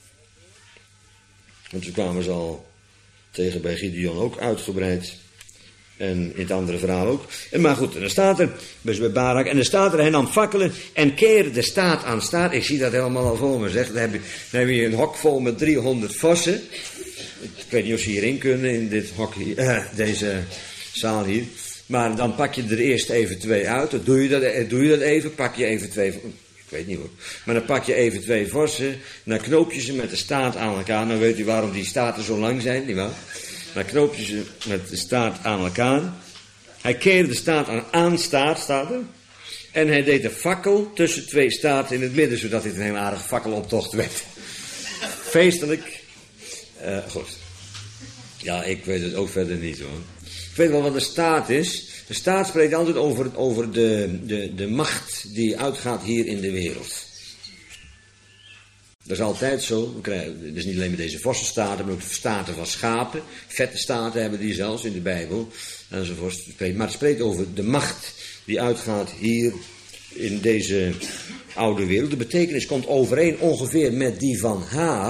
Want toen kwamen ze al tegen bij Gideon ook uitgebreid. En in het andere verhaal ook. En maar goed, en dan staat er, dus bij Barak, en dan staat er, hij nam fakkelen en keerde de staat aan staat. Ik zie dat helemaal al voor me, zeg. Dan heb je, dan heb je een hok vol met driehonderd vossen. Ik weet niet of ze hierin kunnen, in dit hok hier, eh, deze zaal hier. Maar dan pak je er eerst even twee uit. Dan doe je dat, doe je dat even, pak je even twee, ik weet niet hoor. Maar dan pak je even twee vossen, dan knoop je ze met de staart aan elkaar. Dan weet u waarom die staarten zo lang zijn, nietwaar? Dan knoop je ze met de staart aan elkaar. Hij keerde de staart aan, aan staart, staat er. En hij deed de fakkel tussen twee staarten in het midden, zodat dit een heel aardige fakkeloptocht werd. Feestelijk. Uh, goed. Ja, ik weet het ook verder niet hoor. Ik weet wel wat de staat is. De staat spreekt altijd over, over de, de, de macht die uitgaat hier in de wereld. Dat is altijd zo. Het is niet alleen met deze vossenstaten, maar ook de staten van schapen. Vette staten hebben die zelfs in de Bijbel. Enzovoort. Maar het spreekt over de macht die uitgaat hier in deze oude wereld. De betekenis komt overeen ongeveer met die van haar.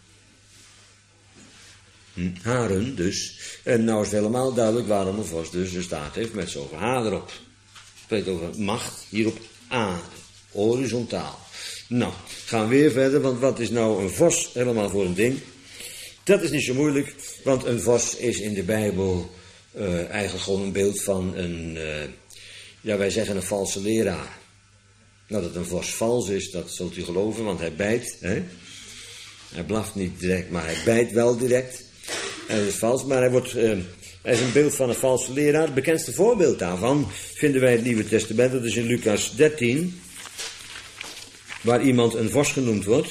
Hm, haren dus. En nou is het helemaal duidelijk waarom een vos dus een staart heeft met zoveel haar erop. Het spreekt over macht hier op aarde. Horizontaal. Nou, gaan we weer verder, want wat is nou een vos helemaal voor een ding? Dat is niet zo moeilijk, want een vos is in de Bijbel uh, eigenlijk gewoon een beeld van een, uh, ja wij zeggen een valse leraar. Nou, dat een vos vals is, dat zult u geloven, want hij bijt. Hè? Hij blaft niet direct, maar hij bijt wel direct. En dat is vals, maar hij, wordt, uh, hij is een beeld van een valse leraar. Het bekendste voorbeeld daarvan vinden wij in het Nieuwe Testament, dat is in Lucas dertien... waar iemand een vos genoemd wordt.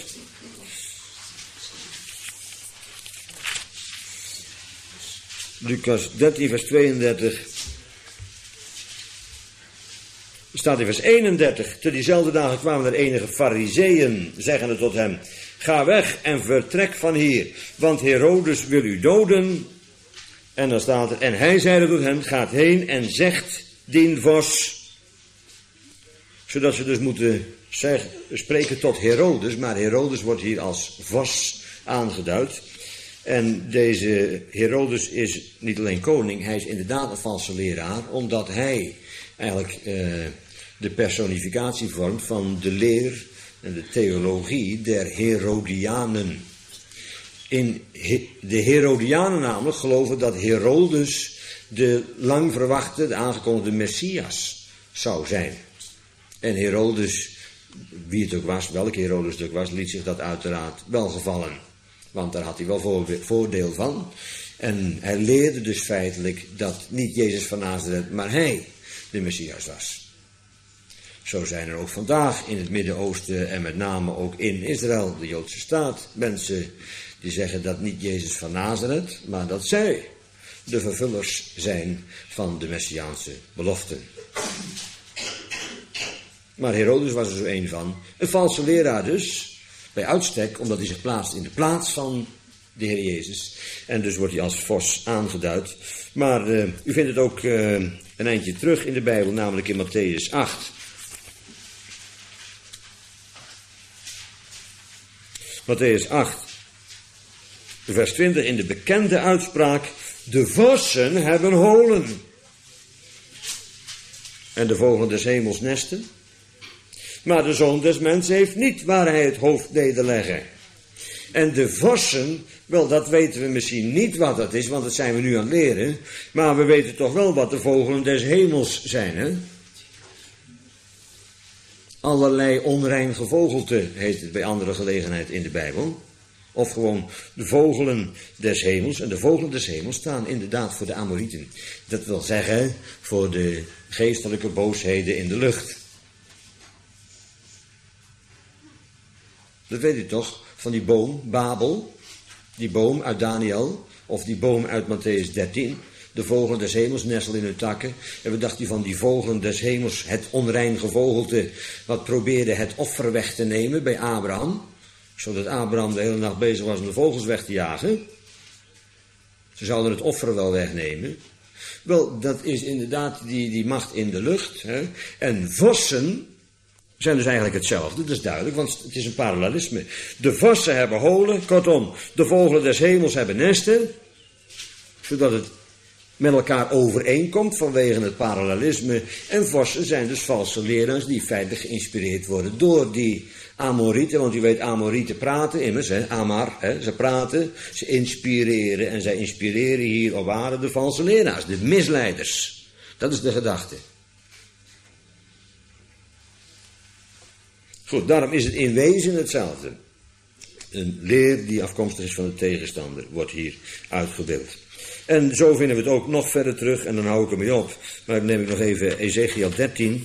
Lucas dertien, vers tweeëndertig. Staat in vers eenendertig. Te diezelfde dagen kwamen er enige farizeeën, zeggende tot hem: ga weg en vertrek van hier, want Herodes wil u doden. En dan staat er: en hij zeide tot hen: gaat heen en zegt dien vos. Zodat ze dus moeten zeg, spreken tot Herodes, maar Herodes wordt hier als vos aangeduid. En deze Herodes is niet alleen koning, hij is inderdaad een valse leraar, omdat hij eigenlijk uh, de personificatie vormt van de leer en de theologie der Herodianen. In he, de Herodianen namelijk geloven dat Herodes de lang verwachte, de aangekondigde Messias zou zijn. En Herodes, wie het ook was, welke Herodes het ook was, liet zich dat uiteraard wel gevallen. Want daar had hij wel voordeel van. En hij leerde dus feitelijk dat niet Jezus van Nazareth, maar hij de Messias was. Zo zijn er ook vandaag in het Midden-Oosten en met name ook in Israël, de Joodse staat, mensen die zeggen dat niet Jezus van Nazareth, maar dat zij de vervullers zijn van de Messiaanse beloften. Maar Herodes was er zo een van. Een valse leraar dus, bij uitstek, omdat hij zich plaatst in de plaats van de Heer Jezus. En dus wordt hij als vos aangeduid. Maar uh, u vindt het ook uh, een eindje terug in de Bijbel, namelijk in Mattheüs acht. Mattheüs acht, vers twintig, in de bekende uitspraak: de vossen hebben holen. En de vogelen des hemels nesten. Maar de Zoon des Mensen heeft niet waar hij het hoofd nederleggen. En de vossen, wel dat weten we misschien niet wat dat is, want dat zijn we nu aan het leren. Maar we weten toch wel wat de vogelen des hemels zijn, hè? Allerlei onrein gevogelte heet het bij andere gelegenheid in de Bijbel. Of gewoon de vogelen des hemels. En de vogelen des hemels staan inderdaad voor de Amorieten. Dat wil zeggen voor de geestelijke boosheden in de lucht. Dat weet u toch, van die boom, Babel, die boom uit Daniel, of die boom uit Mattheüs dertien. De vogelen des hemels nestelen in hun takken. En wat dacht u van die vogelen des hemels, het onrein gevogelte, wat probeerde het offer weg te nemen bij Abraham? Zodat Abraham de hele nacht bezig was om de vogels weg te jagen. Ze zouden het offer wel wegnemen. Wel, dat is inderdaad die, die macht in de lucht. Hè? En vossen zijn dus eigenlijk hetzelfde, dat is duidelijk, want het is een parallelisme. De vossen hebben holen, kortom, de vogelen des hemels hebben nesten, zodat het met elkaar overeenkomt vanwege het parallelisme. En vossen zijn dus valse leraars die feitelijk geïnspireerd worden door die Amorieten, want u weet, Amorieten praten immers, hè, Amar, hè, ze praten, ze inspireren en zij inspireren hier op aarde de valse leraars, de misleiders. Dat is de gedachte. Goed, daarom is het in wezen hetzelfde. Een leer die afkomstig is van de tegenstander wordt hier uitgebeeld. En zo vinden we het ook nog verder terug en dan hou ik ermee op. Maar dan neem ik nog even Ezechiel dertien.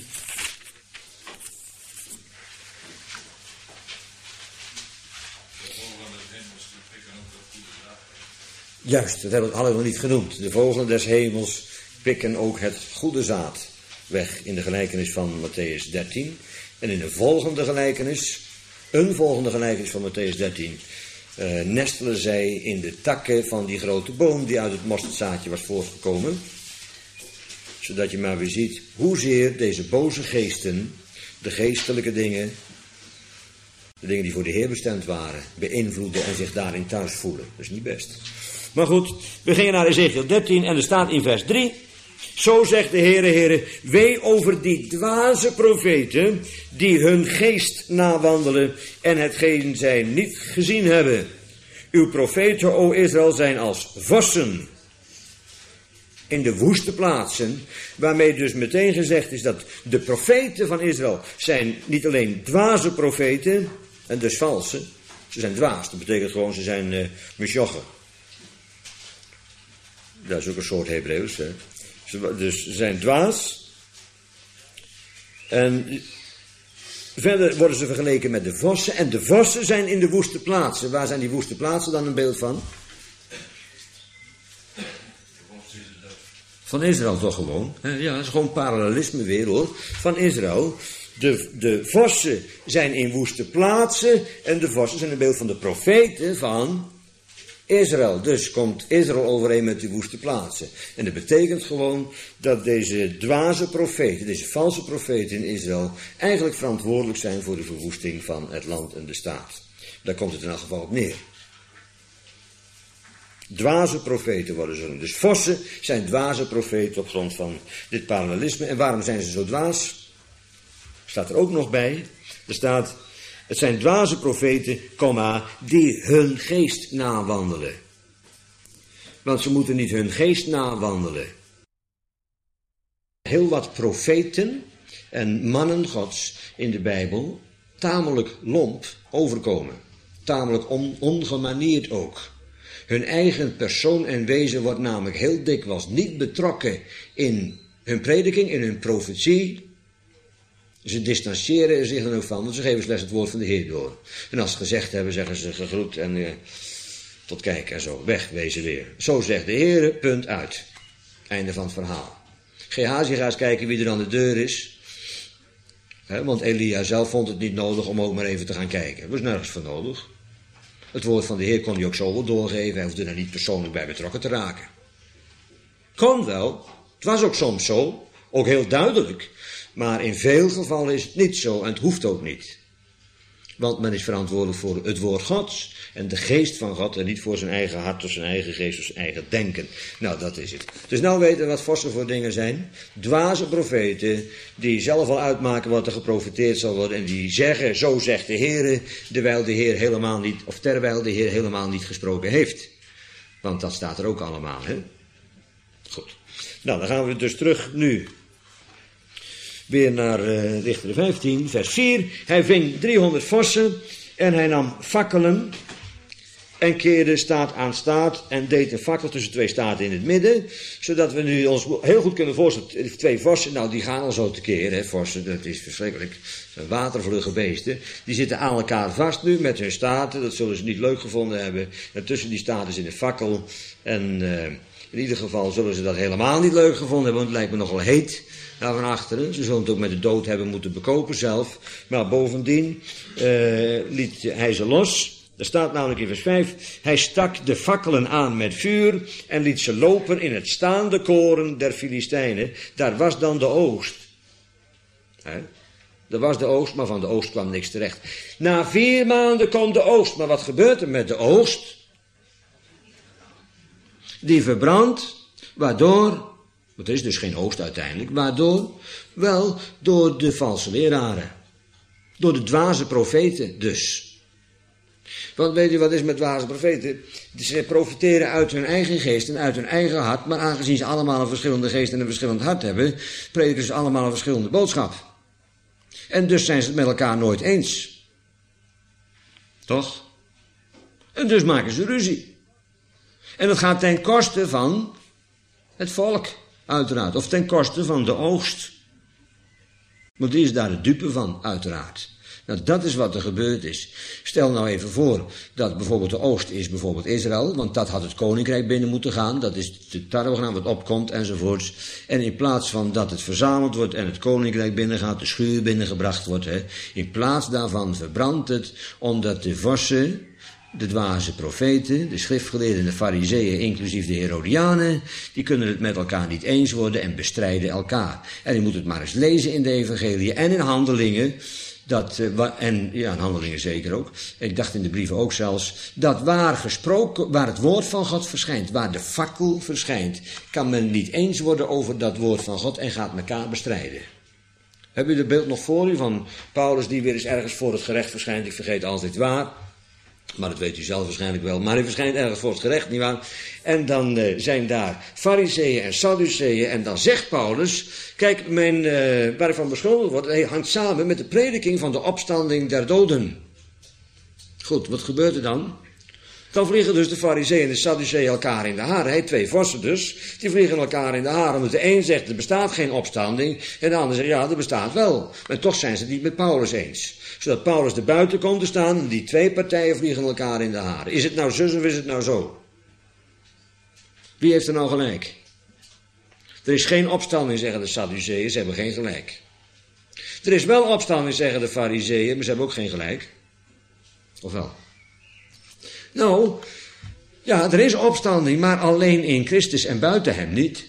Juist, dat hebben we, hadden we nog niet genoemd. De vogelen des hemels pikken ook het goede zaad weg in de gelijkenis van Matthäus dertien. En in een volgende gelijkenis, een volgende gelijkenis van Matthäus dertien, uh, nestelen zij in de takken van die grote boom die uit het mosterdzaadje was voortgekomen. Zodat je maar weer ziet hoezeer deze boze geesten, de geestelijke dingen, de dingen die voor de Heer bestemd waren, beïnvloeden en zich daarin thuis voelen. Dat is niet best. Maar goed, we gingen naar Ezechiel dertien en er staat in vers drie... Zo zegt de Heere, Heere, wee over die dwaze profeten die hun geest nawandelen en hetgeen zij niet gezien hebben. Uw profeten, o Israël, zijn als vossen in de woeste plaatsen, waarmee dus meteen gezegd is dat de profeten van Israël zijn niet alleen dwaze profeten, en dus valse, ze zijn dwaas, dat betekent gewoon ze zijn uh, misjochen. Dat is ook een soort Hebreeuws, hè. Dus ze zijn dwaas. En verder worden ze vergeleken met de vossen. En de vossen zijn in de woeste plaatsen. Waar zijn die woeste plaatsen dan een beeld van? Van Israël toch gewoon. Ja, dat is gewoon parallelisme weer hoor. Van Israël. De, de vossen zijn in woeste plaatsen. En de vossen zijn een beeld van de profeten van Israël. Dus komt Israël overeen met die woeste plaatsen. En dat betekent gewoon dat deze dwaze profeten, deze valse profeten in Israël, eigenlijk verantwoordelijk zijn voor de verwoesting van het land en de staat. Daar komt het in elk geval op neer. Dwaze profeten worden ze genoemd. Dus vossen zijn dwaze profeten op grond van dit parallelisme. En waarom zijn ze zo dwaas? Staat er ook nog bij. Er staat: het zijn dwaze profeten, komma, die hun geest nawandelen. Want ze moeten niet hun geest nawandelen. Heel wat profeten en mannen Gods in de Bijbel tamelijk lomp overkomen. Tamelijk on, ongemanierd ook. Hun eigen persoon en wezen wordt namelijk heel dikwijls niet betrokken in hun prediking, in hun profetie. Ze distancieren zich er ook van, want ze geven slechts het woord van de Heer door. En als ze gezegd hebben, zeggen ze gegroet en uh, tot kijk en zo, wegwezen weer. Zo zegt de Heer, punt uit. Einde van het verhaal. Gehazi, ga eens kijken wie er aan de deur is. He, want Elia zelf vond het niet nodig om ook maar even te gaan kijken. Er was nergens voor nodig. Het woord van de Heer kon hij ook zo wel doorgeven. Hij hoefde er niet persoonlijk bij betrokken te raken. Kon wel. Het was ook soms zo. Ook heel duidelijk. Maar in veel gevallen is het niet zo en het hoeft ook niet. Want men is verantwoordelijk voor het woord Gods en de geest van God en niet voor zijn eigen hart of zijn eigen geest of zijn eigen denken. Nou, dat is het. Dus nou weten we wat vossen voor dingen zijn. Dwaze profeten die zelf al uitmaken wat er geprofeteerd zal worden en die zeggen, zo zegt de Heer, terwijl de Heer helemaal niet, of terwijl de Heer helemaal niet gesproken heeft. Want dat staat er ook allemaal, hè. Goed. Nou, dan gaan we dus terug nu. Weer naar uh, Richteren vijftien, vers vier. Hij ving driehonderd vossen en hij nam fakkelen en keerde staat aan staat en deed een fakkel tussen twee staten in het midden. Zodat we nu ons heel goed kunnen voorstellen, twee vossen, nou die gaan al zo tekeer, hè, vossen, dat is verschrikkelijk. Een watervlugge beesten. Die zitten aan elkaar vast nu met hun staten, dat zullen ze niet leuk gevonden hebben. En tussen die staten zit een fakkel en uh, In ieder geval zullen ze dat helemaal niet leuk gevonden hebben, want het lijkt me nogal heet daar van achteren. Ze zullen het ook met de dood hebben moeten bekopen zelf. Maar bovendien uh, liet hij ze los. Er staat namelijk in vers vijf, hij stak de fakkelen aan met vuur en liet ze lopen in het staande koren der Filistijnen. Daar was dan de oogst. He? Er was de oogst, maar van de oogst kwam niks terecht. Na vier maanden komt de oogst, maar wat gebeurt er met de oogst? Die verbrandt, waardoor, want er is dus geen oogst uiteindelijk, waardoor? Wel, door de valse leraren. Door de dwaze profeten dus. Want weet u wat is met dwaze profeten? Ze profiteren uit hun eigen geest en uit hun eigen hart, maar aangezien ze allemaal een verschillende geest en een verschillend hart hebben, prediken ze allemaal een verschillende boodschap. En dus zijn ze het met elkaar nooit eens. Toch? En dus maken ze ruzie. En dat gaat ten koste van het volk, uiteraard. Of ten koste van de oogst. Want die is daar de dupe van, uiteraard. Nou, dat is wat er gebeurd is. Stel nou even voor dat bijvoorbeeld de oogst is bijvoorbeeld Israël, want dat had het koninkrijk binnen moeten gaan. Dat is de tarwegraan wat opkomt enzovoorts. En in plaats van dat het verzameld wordt en het koninkrijk binnengaat, de schuur binnengebracht wordt, hè, in plaats daarvan verbrandt het, omdat de vossen, de dwaze profeten, de schriftgeleerden, de farizeeën, inclusief de Herodianen, die kunnen het met elkaar niet eens worden en bestrijden elkaar. En je moet het maar eens lezen in de evangelie en in Handelingen. Dat, uh, en ja, in Handelingen zeker ook. Ik dacht in de brieven ook zelfs. Dat waar gesproken, waar het woord van God verschijnt, waar de fakkel verschijnt, kan men niet eens worden over dat woord van God en gaat elkaar bestrijden. Heb u het beeld nog voor u van Paulus die weer eens ergens voor het gerecht verschijnt? Ik vergeet altijd waar. Maar dat weet u zelf waarschijnlijk wel. Maar hij verschijnt ergens voor het gerecht, nietwaar? En dan uh, zijn daar farizeeën en sadduceeën. En dan zegt Paulus, kijk, mijn, uh, waar ik van beschuldigd word, hij hangt samen met de prediking van de opstanding der doden. Goed, wat gebeurt er dan? Dan vliegen dus de farizeeën en de sadduceeën elkaar in de haren. Hij twee vossen dus, die vliegen elkaar in de haren. Omdat de een zegt, er bestaat geen opstanding. En de ander zegt, ja, er bestaat wel. Maar toch zijn ze het niet met Paulus eens. Zodat Paulus er buiten komt te staan en die twee partijen vliegen elkaar in de haren. Is het nou zus of is het nou zo? Wie heeft er nou gelijk? Er is geen opstanding, zeggen de Sadduceeën, ze hebben geen gelijk. Er is wel opstanding, zeggen de Farizeeën, maar ze hebben ook geen gelijk. Of wel? Nou, ja, er is opstanding, maar alleen in Christus en buiten hem niet.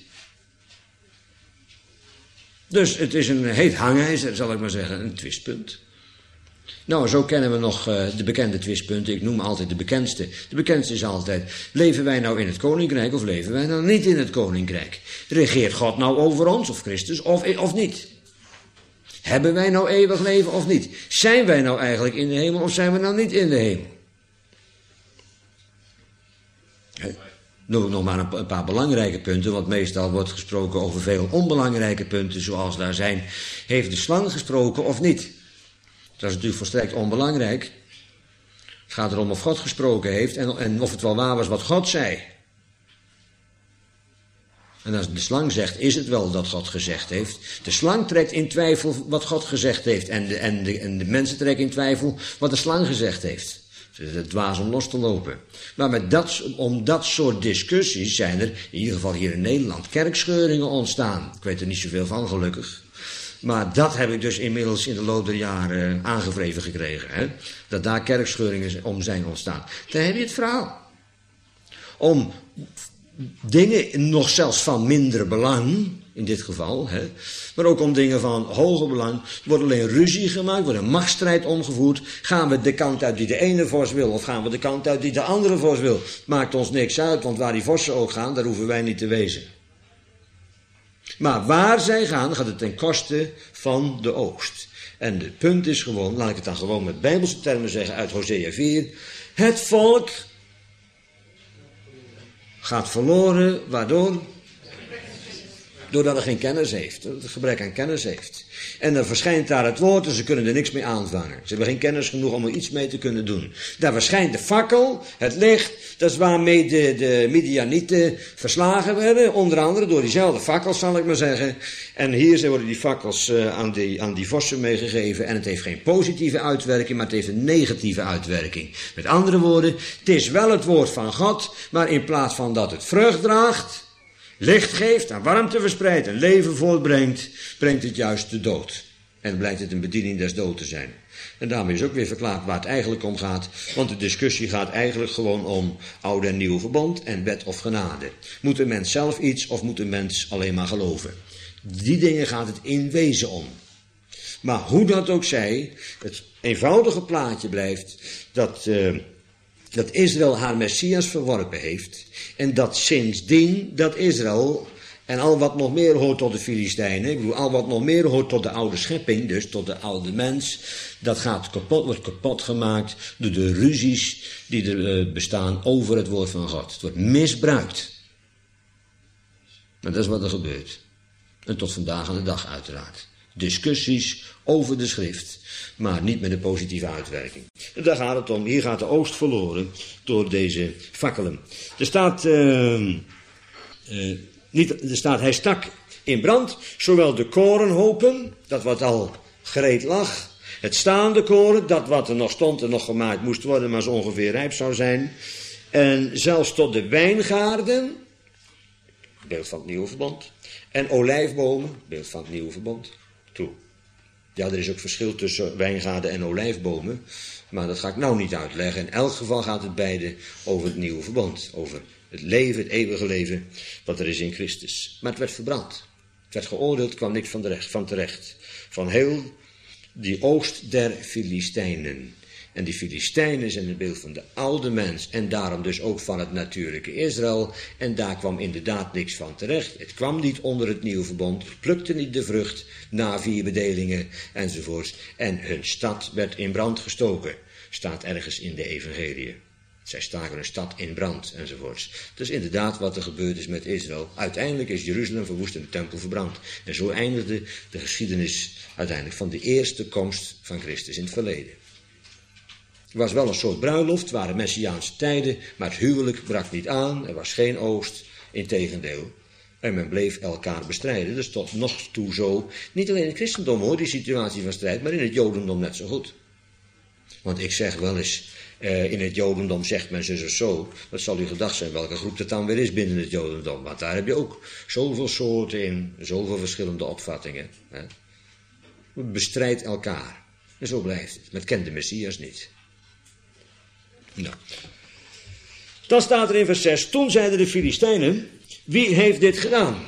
Dus het is een heet hangijzer, zal ik maar zeggen, een twistpunt. Nou, zo kennen we nog uh, de bekende twistpunten. Ik noem altijd de bekendste. De bekendste is altijd, leven wij nou in het koninkrijk of leven wij nou niet in het koninkrijk? Regeert God nou over ons of Christus of, of niet? Hebben wij nou eeuwig leven of niet? Zijn wij nou eigenlijk in de hemel of zijn we nou niet in de hemel? He, noem ik nog maar een, een paar belangrijke punten, want meestal wordt gesproken over veel onbelangrijke punten zoals daar zijn. Heeft de slang gesproken of niet? Dat is natuurlijk volstrekt onbelangrijk. Het gaat erom of God gesproken heeft en, en of het wel waar was wat God zei. En als de slang zegt, is het wel dat God gezegd heeft. De slang trekt in twijfel wat God gezegd heeft. En de, en de, en de mensen trekken in twijfel wat de slang gezegd heeft. Het is het dwaas om los te lopen. Maar met dat, om dat soort discussies zijn er, in ieder geval hier in Nederland, kerkscheuringen ontstaan. Ik weet er niet zoveel van, gelukkig. Maar dat heb ik dus inmiddels in de loop der jaren aangevreven gekregen. Hè? Dat daar kerkscheuringen om zijn ontstaan. Dan heb je het verhaal. Om dingen nog zelfs van minder belang, in dit geval, hè, maar ook om dingen van hoger belang, wordt alleen ruzie gemaakt, wordt een machtsstrijd omgevoerd. Gaan we de kant uit die de ene vos wil, of gaan we de kant uit die de andere vos wil? Maakt ons niks uit, want waar die vossen ook gaan, daar hoeven wij niet te wezen. Maar waar zij gaan, gaat het ten koste van de oogst. En het punt is gewoon, laat ik het dan gewoon met bijbelse termen zeggen uit Hosea vier. Het volk gaat verloren, waardoor? Doordat er geen kennis heeft, doordat het gebrek aan kennis heeft. En dan verschijnt daar het woord en ze kunnen er niks mee aanvangen. Ze hebben geen kennis genoeg om er iets mee te kunnen doen. Daar verschijnt de fakkel, het licht, dat is waarmee de, de Midianieten verslagen werden. Onder andere door diezelfde fakkels, zal ik maar zeggen. En hier worden die fakkels uh, aan, die, aan die vossen meegegeven. En het heeft geen positieve uitwerking, maar het heeft een negatieve uitwerking. Met andere woorden, het is wel het woord van God, maar in plaats van dat het vrucht draagt, licht geeft, aan warmte verspreidt en leven voortbrengt, brengt het juist de dood. En blijkt het een bediening des doods te zijn. En daarmee is ook weer verklaard waar het eigenlijk om gaat. Want de discussie gaat eigenlijk gewoon om oude en nieuw verbond en wet of genade. Moet een mens zelf iets of moet een mens alleen maar geloven? Die dingen gaat het in wezen om. Maar hoe dat ook zij, het eenvoudige plaatje blijft dat, uh, dat Israël haar Messias verworpen heeft. En dat sindsdien dat Israël en al wat nog meer hoort tot de Filistijnen, ik bedoel al wat nog meer hoort tot de oude schepping, dus tot de oude mens, dat gaat kapot, wordt kapot gemaakt door de ruzies die er uh, bestaan over het woord van God. Het wordt misbruikt. En dat is wat er gebeurt. En tot vandaag aan de dag uiteraard. Discussies over de schrift, maar niet met een positieve uitwerking. En daar gaat het om. Hier gaat de oogst verloren door deze fakkelen. Er staat, uh, uh, niet, er staat, hij stak in brand zowel de korenhopen, dat wat al gereed lag, het staande koren, dat wat er nog stond en nog gemaaid moest worden, maar zo ongeveer rijp zou zijn, en zelfs tot de wijngaarden, beeld van het nieuwe verbond, en olijfbomen, beeld van het nieuwe verbond, toe. Ja, er is ook verschil tussen wijngaarden en olijfbomen, maar dat ga ik nou niet uitleggen. In elk geval gaat het beide over het nieuwe verbond, over het leven, het eeuwige leven, wat er is in Christus. Maar het werd verbrand. Het werd geoordeeld, kwam niks van terecht. Van, terecht. van heel die oogst der Filistijnen. En die Filistijnen zijn het beeld van de oude mens en daarom dus ook van het natuurlijke Israël. En daar kwam inderdaad niks van terecht. Het kwam niet onder het nieuwe verbond, het plukte niet de vrucht na vier bedelingen enzovoorts. En hun stad werd in brand gestoken, staat ergens in de evangelie. Zij staken een stad in brand enzovoorts. Dat is inderdaad wat er gebeurd is met Israël. Uiteindelijk is Jeruzalem verwoest en de tempel verbrand. En zo eindigde de geschiedenis uiteindelijk van de eerste komst van Christus in het verleden. Er was wel een soort bruiloft, het waren messiaanse tijden, maar het huwelijk brak niet aan, er was geen oogst, integendeel. En men bleef elkaar bestrijden, dus tot nog toe zo, niet alleen in het christendom hoor, die situatie van strijd, maar in het jodendom net zo goed. Want ik zeg wel eens, eh, in het jodendom zegt men zus of zo, dat zal u gedacht zijn welke groep het dan weer is binnen het jodendom, want daar heb je ook zoveel soorten in, zoveel verschillende opvattingen. Hè. Bestrijdt elkaar, en zo blijft het, men kent de Messias niet. Nou. Dan staat er in vers zes, toen zeiden de Filistijnen, wie heeft dit gedaan?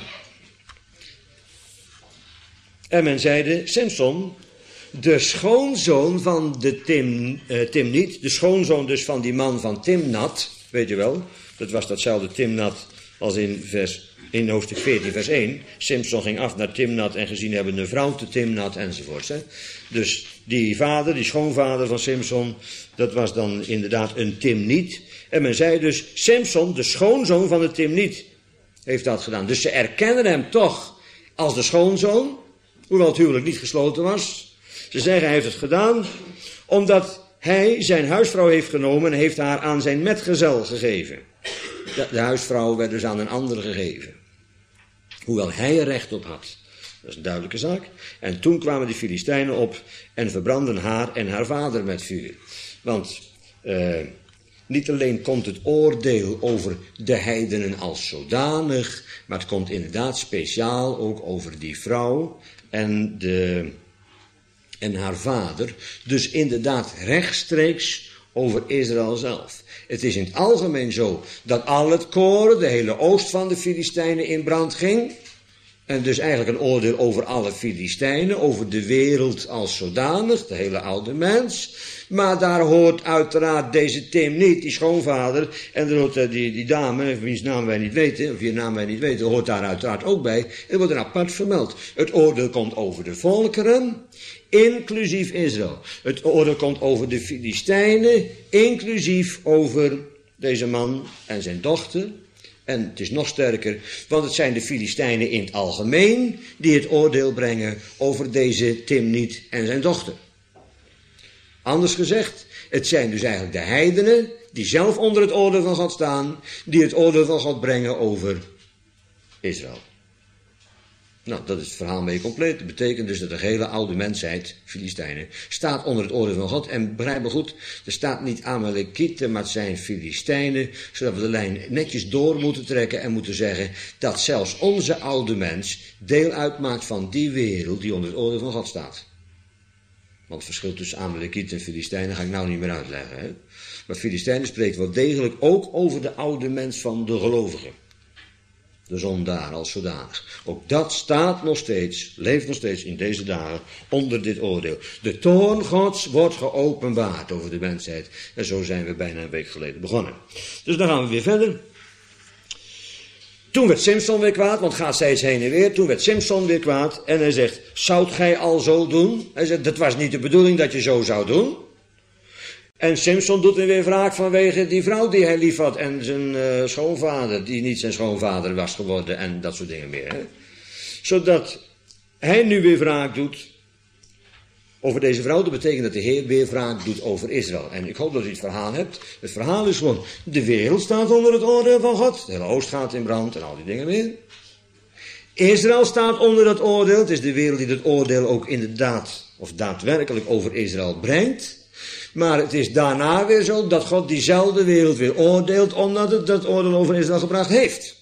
En men zeide, Samson, de schoonzoon van de Tim, uh, Timniet, de schoonzoon dus van die man van Timnat, weet je wel, dat was datzelfde Timnat als in, vers, in hoofdstuk veertien vers één. Samson ging af naar Timnat en gezien hebben een vrouw te Timnat enzovoorts. Hè. Dus die vader, die schoonvader van Samson, dat was dan inderdaad een Timniet. En men zei dus, Samson, de schoonzoon van de Timniet, heeft dat gedaan. Dus ze erkennen hem toch als de schoonzoon, hoewel het huwelijk niet gesloten was. Ze zeggen, hij heeft het gedaan, omdat hij zijn huisvrouw heeft genomen en heeft haar aan zijn metgezel gegeven. De, de huisvrouw werd dus aan een ander gegeven. Hoewel hij er recht op had. Dat is een duidelijke zaak. En toen kwamen de Filistijnen op en verbrandden haar en haar vader met vuur. Want uh, niet alleen komt het oordeel over de heidenen als zodanig, maar het komt inderdaad speciaal ook over die vrouw en, de, en haar vader. Dus inderdaad rechtstreeks over Israël zelf. Het is in het algemeen zo dat al het koren, de hele oost van de Filistijnen in brand ging. En dus eigenlijk een oordeel over alle Filistijnen, over de wereld als zodanig, de hele oude mens. Maar daar hoort uiteraard deze Timniet, die schoonvader, en er hoort die, die dame, wiens naam wij niet weten, of wiens naam wij niet weten, hoort daar uiteraard ook bij. Er wordt er apart vermeld. Het oordeel komt over de volkeren, inclusief Israël. Het oordeel komt over de Filistijnen, inclusief over deze man en zijn dochter. En het is nog sterker, want het zijn de Filistijnen in het algemeen die het oordeel brengen over deze Timniet en zijn dochter. Anders gezegd, het zijn dus eigenlijk de heidenen die zelf onder het oordeel van God staan, die het oordeel van God brengen over Israël. Nou, dat is het verhaal mee compleet. Dat betekent dus dat de hele oude mensheid, Filistijnen, staat onder het oordeel van God. En begrijp me goed, er staat niet Amalekieten, maar het zijn Filistijnen, zodat we de lijn netjes door moeten trekken en moeten zeggen dat zelfs onze oude mens deel uitmaakt van die wereld die onder het oordeel van God staat. Want het verschil tussen Amalekieten en Filistijnen ga ik nou niet meer uitleggen. Hè? Maar Filistijnen spreekt wel degelijk ook over de oude mens van de gelovigen. De zondaar als zodanig. Ook dat staat nog steeds, leeft nog steeds in deze dagen onder dit oordeel. De toorn Gods wordt geopenbaard over de mensheid. En zo zijn we bijna een week geleden begonnen. Dus dan gaan we weer verder. Toen werd Simson weer kwaad, want gaat steeds heen en weer. Toen werd Simson weer kwaad en hij zegt, zoudt gij al zo doen? Hij zegt, dat was niet de bedoeling dat je zo zou doen. En Simson doet hem weer wraak vanwege die vrouw die hij lief had en zijn uh, schoonvader, die niet zijn schoonvader was geworden en dat soort dingen meer. Hè? Zodat hij nu weer wraak doet over deze vrouw. Dat betekent dat de Heer weer wraak doet over Israël. En ik hoop dat u het verhaal hebt. Het verhaal is gewoon, de wereld staat onder het oordeel van God. De hele oost gaat in brand en al die dingen meer. Israël staat onder dat oordeel. Het is de wereld die dat oordeel ook inderdaad of daadwerkelijk over Israël brengt. Maar het is daarna weer zo dat God diezelfde wereld weer oordeelt, omdat het dat oordeel over Israël gebracht heeft.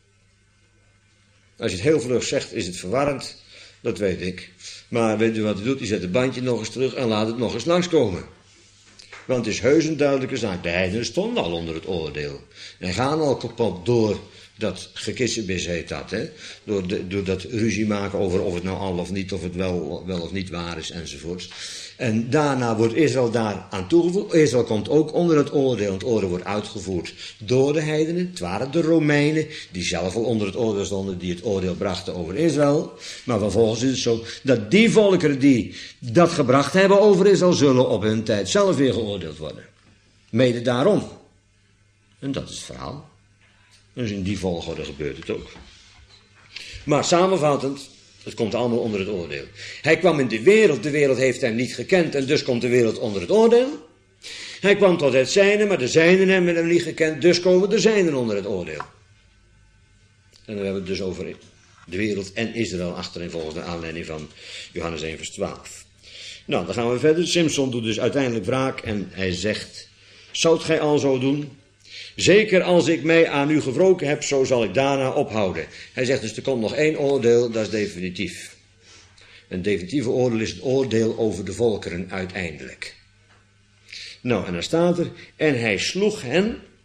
Als je het heel vlug zegt, is het verwarrend, dat weet ik. Maar weet u wat hij doet? Hij zet het bandje nog eens terug en laat het nog eens langskomen. Want het is heus een duidelijke zaak. De heidenen stonden al onder het oordeel. En gaan al kapot door dat gekissebis heet dat, hè? Door, de, door dat ruzie maken over of het nou al of niet, of het wel, wel of niet waar is, enzovoort. En daarna wordt Israël daar aan toegevoegd. Israël komt ook onder het oordeel. Het oordeel wordt uitgevoerd door de heidenen. Het waren de Romeinen die zelf al onder het oordeel stonden, die het oordeel brachten over Israël. Maar vervolgens is het zo dat die volkeren die dat gebracht hebben over Israël, zullen op hun tijd zelf weer geoordeeld worden. Mede daarom. En dat is het verhaal. Dus in die volgorde gebeurt het ook. Maar samenvattend, het komt allemaal onder het oordeel. Hij kwam in de wereld, de wereld heeft hem niet gekend en dus komt de wereld onder het oordeel. Hij kwam tot het zijne, maar de zijnen hebben hem niet gekend, dus komen de zijnen onder het oordeel. En dan hebben we het dus over de wereld en Israël achterin volgens de aanleiding van Johannes één vers twaalf. Nou, dan gaan we verder. Simson doet dus uiteindelijk wraak en hij zegt, zoudt gij al zo doen? Zeker als ik mij aan u gewroken heb, zo zal ik daarna ophouden. Hij zegt dus, er komt nog één oordeel, dat is definitief. Een definitieve oordeel is het oordeel over de volkeren uiteindelijk. Nou, en dan staat er, en hij sloeg hen.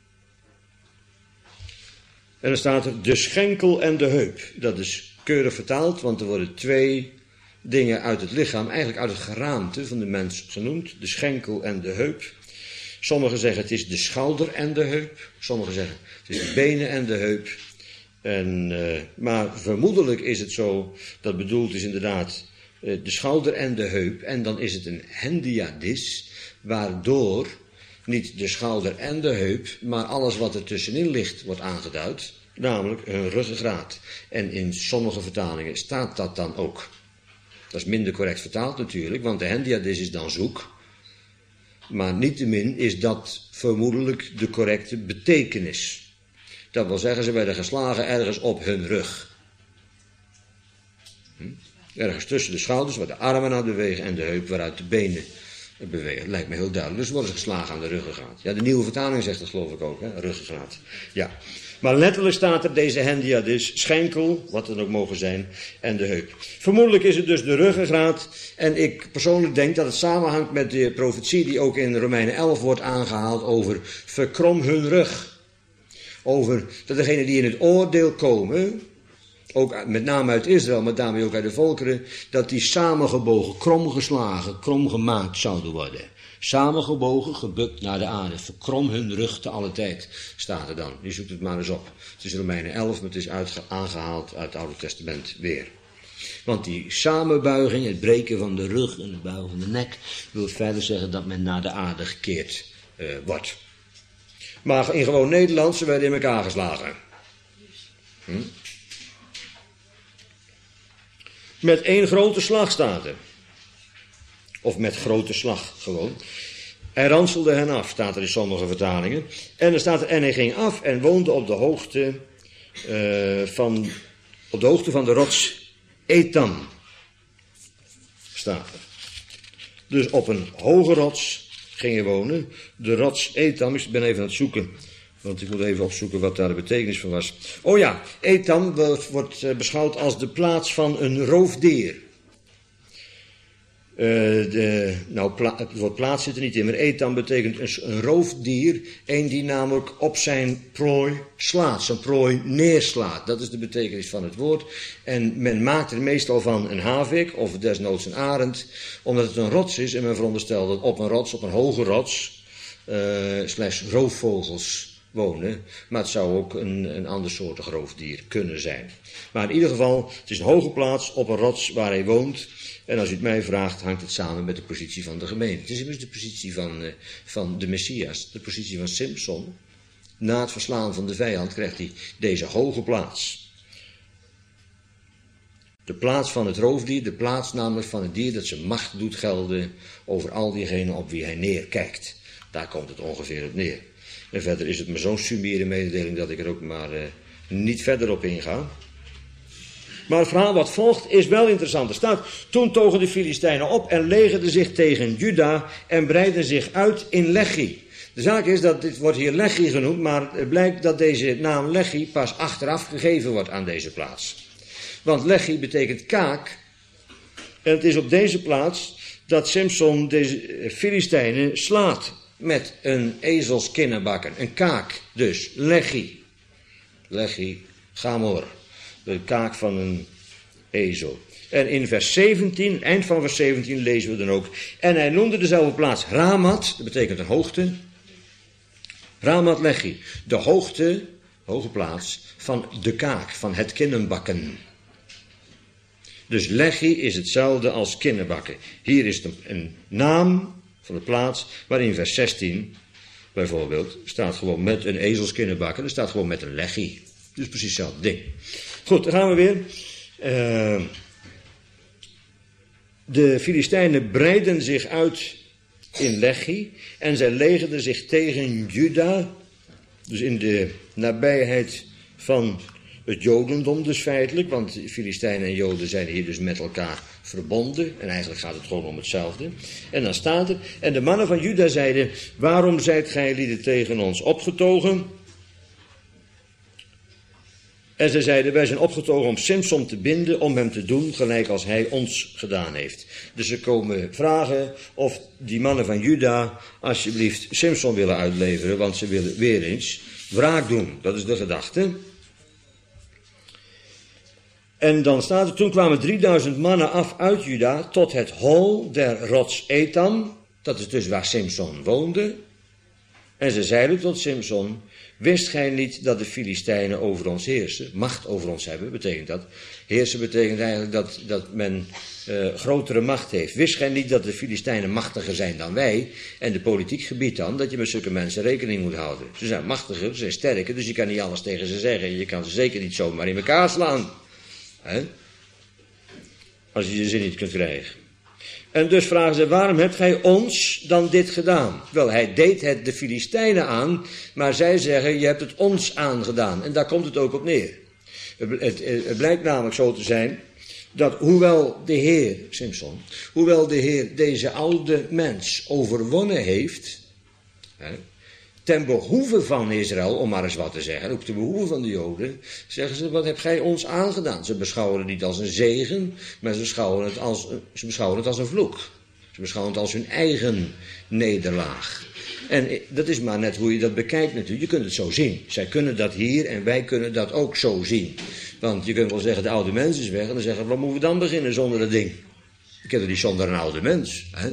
En dan staat er, de schenkel en de heup. Dat is keurig vertaald, want er worden twee dingen uit het lichaam, eigenlijk uit het geraamte van de mens genoemd. De schenkel en de heup. Sommigen zeggen het is de schouder en de heup. Sommigen zeggen het is de benen en de heup. En, uh, maar vermoedelijk is het zo dat bedoeld is inderdaad uh, de schouder en de heup. En dan is het een hendiadis, waardoor niet de schouder en de heup, maar alles wat er tussenin ligt wordt aangeduid. Namelijk hun ruggengraat. En in sommige vertalingen staat dat dan ook. Dat is minder correct vertaald natuurlijk, want de hendiadis is dan zoek. Maar niettemin is dat vermoedelijk de correcte betekenis. Dat wil zeggen, ze werden geslagen ergens op hun rug. Hm? Ergens tussen de schouders, waar de armen aan bewegen, en de heup waaruit de benen bewegen. Lijkt me heel duidelijk. Dus worden ze geslagen aan de ruggengraat. Ja, de nieuwe vertaling zegt dat geloof ik ook, hè? Ruggengraat. Ja. Maar letterlijk staat er deze hendiadis, schenkel, wat het ook mogen zijn, en de heup. Vermoedelijk is het dus de ruggengraat. En ik persoonlijk denk dat het samenhangt met de profetie die ook in Romeinen elf wordt aangehaald over verkrom hun rug. Over dat degenen die in het oordeel komen, ook met name uit Israël, maar daarmee ook uit de volkeren, dat die samengebogen, kromgeslagen, kromgemaakt zouden worden. Samengebogen, gebukt naar de aarde. Verkrom hun rug te alle tijd, staat er dan. Je zoekt het maar eens op. Het is Romeinen elf, maar het is uitge- aangehaald uit het Oude Testament weer. Want die samenbuiging, het breken van de rug en het buigen van de nek, wil verder zeggen dat men naar de aarde gekeerd uh, wordt. Maar in gewoon Nederlands, ze werden in elkaar geslagen. Hm? Met één grote slag staat er. Of met grote slag gewoon. Hij ranselde hen af, staat er in sommige vertalingen. En er staat er, en hij ging af en woonde op de hoogte, uh, van, op de, hoogte van de rots Etam. Staat er. Dus op een hoge rots ging je wonen. De rots Etam, ik ben even aan het zoeken. Want ik moet even opzoeken wat daar de betekenis van was. Oh ja, Etam wordt beschouwd als de plaats van een roofdier. Uh, de, nou, pla- het woord plaats zit er niet in, maar Etam betekent een, een roofdier. Een die namelijk op zijn prooi slaat, zijn prooi neerslaat. Dat is de betekenis van het woord. En men maakt er meestal van een havik, of desnoods een arend, omdat het een rots is. En men veronderstelt dat op een rots, op een hoge rots, uh, slechts roofvogels wonen. Maar het zou ook een, een ander soortig roofdier kunnen zijn. Maar in ieder geval, het is een hoge plaats op een rots waar hij woont. En als u het mij vraagt, hangt het samen met de positie van de gemeente. Het is immers de positie van, uh, van de Messias, de positie van Simson. Na het verslaan van de vijand krijgt hij deze hoge plaats. De plaats van het roofdier, de plaats namelijk van het dier dat zijn macht doet gelden over al diegenen op wie hij neerkijkt. Daar komt het ongeveer op neer. En verder is het me zo'n sumiere mededeling dat ik er ook maar uh, niet verder op inga. Maar het verhaal wat volgt is wel interessant. Er staat, toen togen de Filistijnen op en legerden zich tegen Juda en breidden zich uit in Lechi. De zaak is dat dit wordt hier Lechi genoemd, maar het blijkt dat deze naam Lechi pas achteraf gegeven wordt aan deze plaats. Want Lechi betekent kaak. En het is op deze plaats dat Simson deze Filistijnen slaat met een ezelskinnenbakken. Een kaak dus, Lechi. Lechi, Gamor. De kaak van een ezel. En in vers zeventien, eind van vers zeventien, lezen we dan ook. En hij noemde dezelfde plaats Ramat, dat betekent een hoogte. Ramat Lechi, de hoogte, hoge plaats, van de kaak, van het kinnenbakken. Dus Lechi is hetzelfde als kinnenbakken. Hier is een, een naam van de plaats, maar in vers zestien, bijvoorbeeld, staat gewoon met een ezelskinnenbakken. Er staat gewoon met een Lechi. Dus precies hetzelfde ding. Goed, dan gaan we weer. Uh, de Filistijnen breidden zich uit in Lechi en zij legerden zich tegen Juda, dus in de nabijheid van het Jodendom dus feitelijk, want Filistijnen en Joden zijn hier dus met elkaar verbonden en eigenlijk gaat het gewoon om hetzelfde. En dan staat er, en de mannen van Juda zeiden, waarom zijt gij lieden tegen ons opgetogen? En ze zeiden, wij zijn opgetogen om Simson te binden, om hem te doen gelijk als hij ons gedaan heeft. Dus ze komen vragen of die mannen van Juda alsjeblieft Simson willen uitleveren, want ze willen weer eens wraak doen. Dat is de gedachte. En dan staat er, toen kwamen drieduizend mannen af uit Juda tot het hol der rots Etam, dat is dus waar Simson woonde. En ze zeiden tot Simson, wist gij niet dat de Filistijnen over ons heersen, macht over ons hebben, betekent dat. Heersen betekent eigenlijk dat, dat men uh, grotere macht heeft. Wist gij niet dat de Filistijnen machtiger zijn dan wij? En de politiek gebiedt dan dat je met zulke mensen rekening moet houden. Ze zijn machtiger, ze zijn sterker, dus je kan niet alles tegen ze zeggen. Je kan ze zeker niet zomaar in elkaar slaan. He? Als je je zin niet kunt krijgen. En dus vragen ze, waarom hebt gij ons dan dit gedaan? Wel, hij deed het de Filistijnen aan, maar zij zeggen, je hebt het ons aangedaan. En daar komt het ook op neer. Het, het, het blijkt namelijk zo te zijn, dat hoewel de Heer, Simson, hoewel de Heer deze oude mens overwonnen heeft, hè, ten behoeve van Israël, om maar eens wat te zeggen, ook ten behoeve van de Joden, zeggen ze, wat heb gij ons aangedaan? Ze beschouwen het niet als een zegen, maar ze beschouwen het als, ze beschouwen het als een vloek. Ze beschouwen het als hun eigen nederlaag. En dat is maar net hoe je dat bekijkt natuurlijk. Je kunt het zo zien. Zij kunnen dat hier en wij kunnen dat ook zo zien. Want je kunt wel zeggen, de oude mens is weg. En dan zeggen we, wat moeten we dan beginnen zonder dat ding? Ik heb er niet zonder een oude mens. Hè?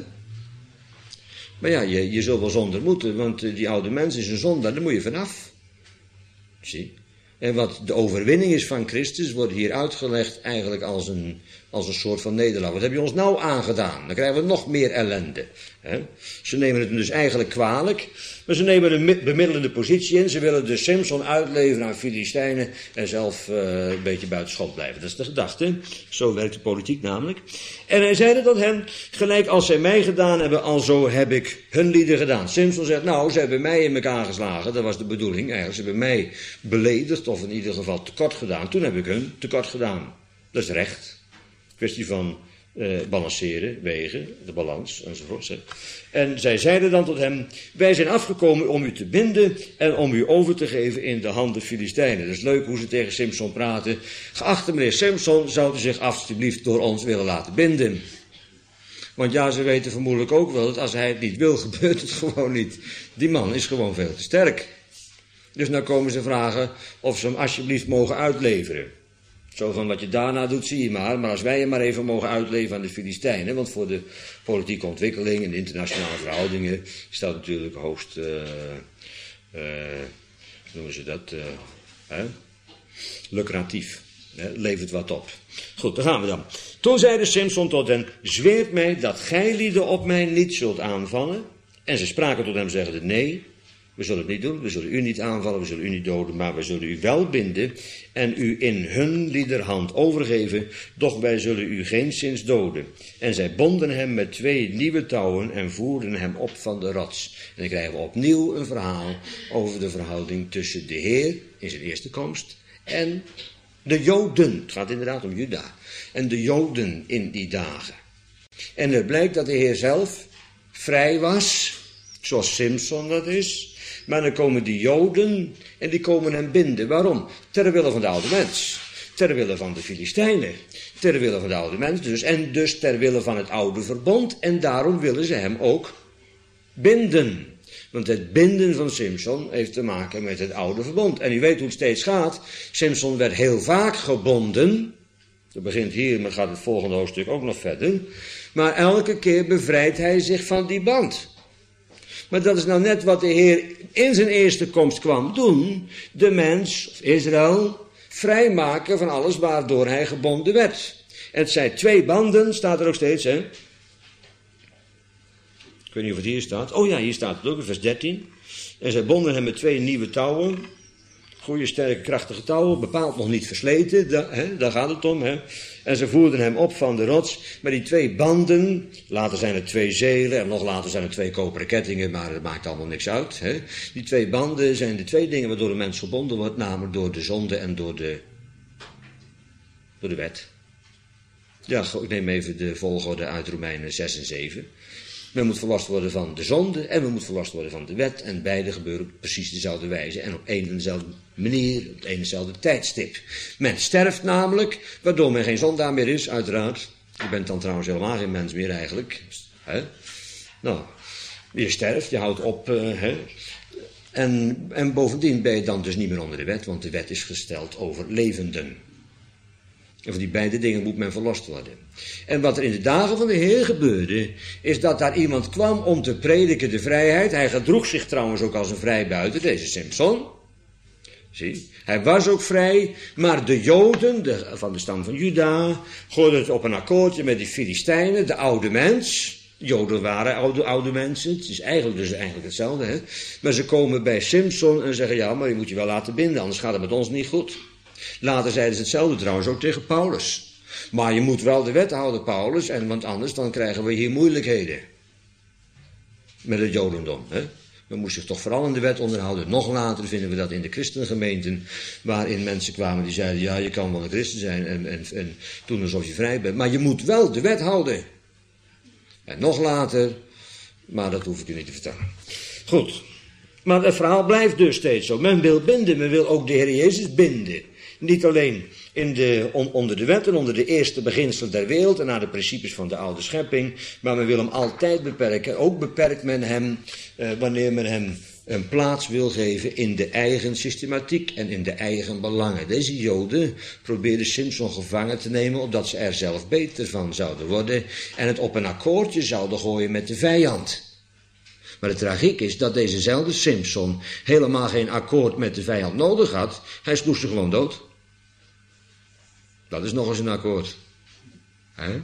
Maar ja, je, je zult wel zonder moeten, want die oude mens is een zondaar, daar moet je vanaf. Zie. En wat de overwinning is van Christus, wordt hier uitgelegd eigenlijk als een, als een soort van nederlaag. Wat heb je ons nou aangedaan? Dan krijgen we nog meer ellende. Hè? Ze nemen het dus eigenlijk kwalijk, maar ze nemen een bemiddelende positie in. Ze willen dus Simson uitleveren aan Filistijnen en zelf uh, een beetje buiten schot blijven. Dat is de gedachte. Zo werkt de politiek namelijk. En hij zeide tot hen, gelijk als zij mij gedaan hebben, alzo heb ik hun lieden gedaan. Simson zegt, nou, ze hebben mij in elkaar geslagen. Dat was de bedoeling eigenlijk. Ze hebben mij beledigd, of in ieder geval tekort gedaan. Toen heb ik hun tekort gedaan. Dat is recht. Kwestie van uh, balanceren, wegen, de balans enzovoort. Hè. En zij zeiden dan tot hem, wij zijn afgekomen om u te binden en om u over te geven in de handen Filistijnen. Dat is leuk hoe ze tegen Simson praten. Geachte meneer Simson, zou u zich alstublieft door ons willen laten binden? Want ja, ze weten vermoedelijk ook wel dat als hij het niet wil, gebeurt het gewoon niet. Die man is gewoon veel te sterk. Dus nou komen ze vragen of ze hem alsjeblieft mogen uitleveren. Zo van wat je daarna doet, zie je maar. Maar als wij hem maar even mogen uitleveren aan de Filistijnen. Want voor de politieke ontwikkeling en de internationale verhoudingen is dat natuurlijk hoogst, uh, uh, hoe noemen ze dat, uh, hè? lucratief. Hè? Levert wat op. Goed, daar gaan we dan. Toen zeide Simson tot hen, zweert mij dat gij lieden op mij niet zult aanvallen. En ze spraken tot hem zeggende, nee, we zullen het niet doen, we zullen u niet aanvallen, we zullen u niet doden, maar we zullen u wel binden en u in hun liederhand overgeven, doch wij zullen u geenszins doden. En zij bonden hem met twee nieuwe touwen en voerden hem op van de rots. En dan krijgen we opnieuw een verhaal over de verhouding tussen de Heer in zijn eerste komst en de Joden. Het gaat inderdaad om Juda. En de Joden in die dagen. En het blijkt dat de Heer zelf vrij was, zoals Simson dat is. Maar dan komen die Joden en die komen hem binden. Waarom? Ter wille van de oude mens. Ter wille van de Filistijnen. Ter wille van de oude mens dus. En dus ter wille van het oude verbond. En daarom willen ze hem ook binden. Want het binden van Simson heeft te maken met het oude verbond. En u weet hoe het steeds gaat. Simson werd heel vaak gebonden. Dat begint hier, maar gaat het volgende hoofdstuk ook nog verder. Maar elke keer bevrijdt hij zich van die band. Maar dat is nou net wat de Heer in zijn eerste komst kwam doen. De mens, of Israël, vrijmaken van alles waardoor hij gebonden werd. En het zijn twee banden, staat er ook steeds, hè. Ik weet niet of het hier staat. Oh ja, hier staat het ook, in vers dertien. En zij bonden hem met twee nieuwe touwen. Goede, sterke, krachtige touwen, bepaald nog niet versleten, da, hè, daar gaat het om. Hè. En ze voerden hem op van de rots, maar die twee banden, later zijn het twee zelen en nog later zijn het twee koperen kettingen, maar dat maakt allemaal niks uit. Hè. Die twee banden zijn de twee dingen waardoor de mens gebonden wordt, namelijk door de zonde en door de, door de wet. Ja, ik neem even de volgorde uit Romeinen zes en zeven. Men moet verlost worden van de zonde en men moet verlost worden van de wet. En beide gebeuren op precies dezelfde wijze en op één en dezelfde manier, op het een en dezelfde tijdstip. Men sterft namelijk, waardoor men geen zondaar meer is, uiteraard. Je bent dan trouwens helemaal geen mens meer eigenlijk. Hè? Nou, je sterft, je houdt op. Uh, hè? En, en bovendien ben je dan dus niet meer onder de wet, want de wet is gesteld over levenden. En van die beide dingen moet men verlost worden. En wat er in de dagen van de Heer gebeurde, is dat daar iemand kwam om te prediken de vrijheid. Hij gedroeg zich trouwens ook als een vrijbuiter, deze Simson. Zie, hij was ook vrij, maar de Joden de, van de stam van Juda gooiden het op een akkoordje met die Filistijnen, de oude mens. Joden waren oude, oude mensen, het is eigenlijk dus eigenlijk hetzelfde. Hè? Maar ze komen bij Simson en zeggen, ja, maar je moet je wel laten binden, anders gaat het met ons niet goed. Later zeiden ze hetzelfde trouwens ook tegen Paulus. Maar je moet wel de wet houden, Paulus, en, want anders dan krijgen we hier moeilijkheden. Met het Jodendom. Hè? Men moest zich toch vooral in de wet onderhouden. Nog later vinden we dat in de christengemeenten, waarin mensen kwamen die zeiden, ja, je kan wel een christen zijn en, en, en doen alsof je vrij bent. Maar je moet wel de wet houden. En nog later, maar dat hoef ik u niet te vertellen. Goed. Maar het verhaal blijft dus steeds zo. Men wil binden, men wil ook de Heer Jezus binden. Niet alleen in de, on, onder de wet en onder de eerste beginselen der wereld en naar de principes van de oude schepping, maar men wil hem altijd beperken. Ook beperkt men hem eh, wanneer men hem een plaats wil geven in de eigen systematiek en in de eigen belangen. Deze Joden probeerden Simson gevangen te nemen, opdat ze er zelf beter van zouden worden en het op een akkoordje zouden gooien met de vijand. Maar de tragiek is dat dezezelfde Simson helemaal geen akkoord met de vijand nodig had. Hij sloeg ze gewoon dood. Dat is nog eens een akkoord. Hè?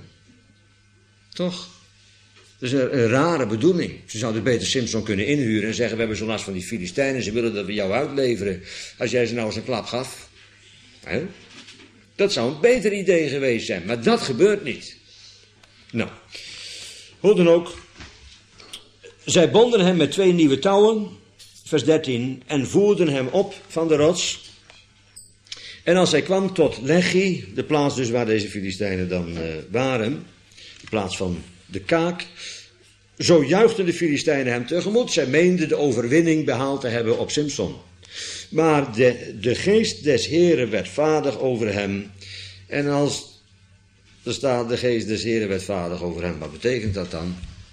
Toch? Dat is een, een rare bedoeling. Ze zouden beter Simson kunnen inhuren en zeggen, we hebben zo'n last van die Filistijnen, ze willen dat we jou uitleveren. Als jij ze nou eens een klap gaf. Hè? Dat zou een beter idee geweest zijn, maar dat gebeurt niet. Nou, hoe dan ook. Zij bonden hem met twee nieuwe touwen, vers dertien, en voerden hem op van de rots. En als hij kwam tot Lechi, de plaats dus waar deze Filistijnen dan uh, waren, de plaats van de kaak, zo juichten de Filistijnen hem tegemoet. Zij meenden de overwinning behaald te hebben op Simson. Maar de, de geest des Heren werd vaardig over hem. En als er staat de geest des Heren werd vaardig over hem, wat betekent dat dan?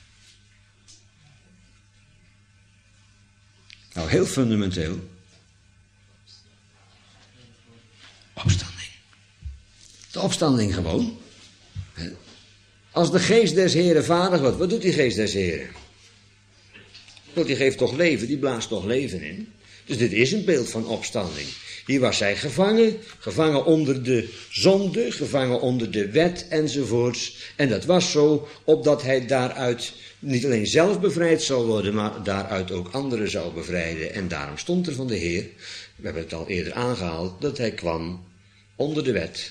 Nou, heel fundamenteel. Opstanding. De opstanding gewoon. Als de geest des Heren vaardig wordt, wat doet die geest des Heren? Want die geeft toch leven, die blaast toch leven in. Dus dit is een beeld van opstanding. Hier was hij gevangen, gevangen onder de zonde, gevangen onder de wet enzovoorts. En dat was zo, opdat hij daaruit niet alleen zelf bevrijd zou worden, maar daaruit ook anderen zou bevrijden. En daarom stond er van de Heer, we hebben het al eerder aangehaald, dat hij kwam onder de wet.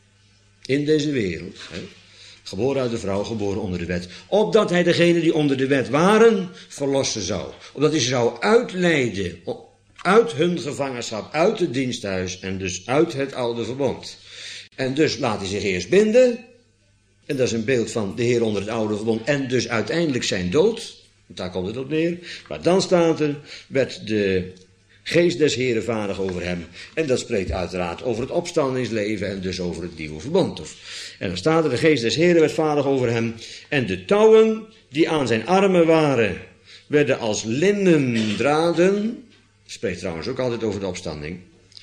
In deze wereld. Hè. Geboren uit de vrouw, geboren onder de wet. Opdat hij degenen die onder de wet waren, verlossen zou. Opdat hij ze zou uitleiden uit hun gevangenschap, uit het diensthuis en dus uit het oude verbond. En dus laat hij zich eerst binden. En dat is een beeld van de Heer onder het oude verbond en dus uiteindelijk zijn dood. Daar komt het op neer. Maar dan staat er, werd de geest des Heren vaardig over hem. En dat spreekt uiteraard over het opstandingsleven en dus over het nieuwe verbond. En dan staat er, de geest des Heren werd vaardig over hem. En de touwen die aan zijn armen waren, werden als linnen draden. Spreekt trouwens ook altijd over de opstanding.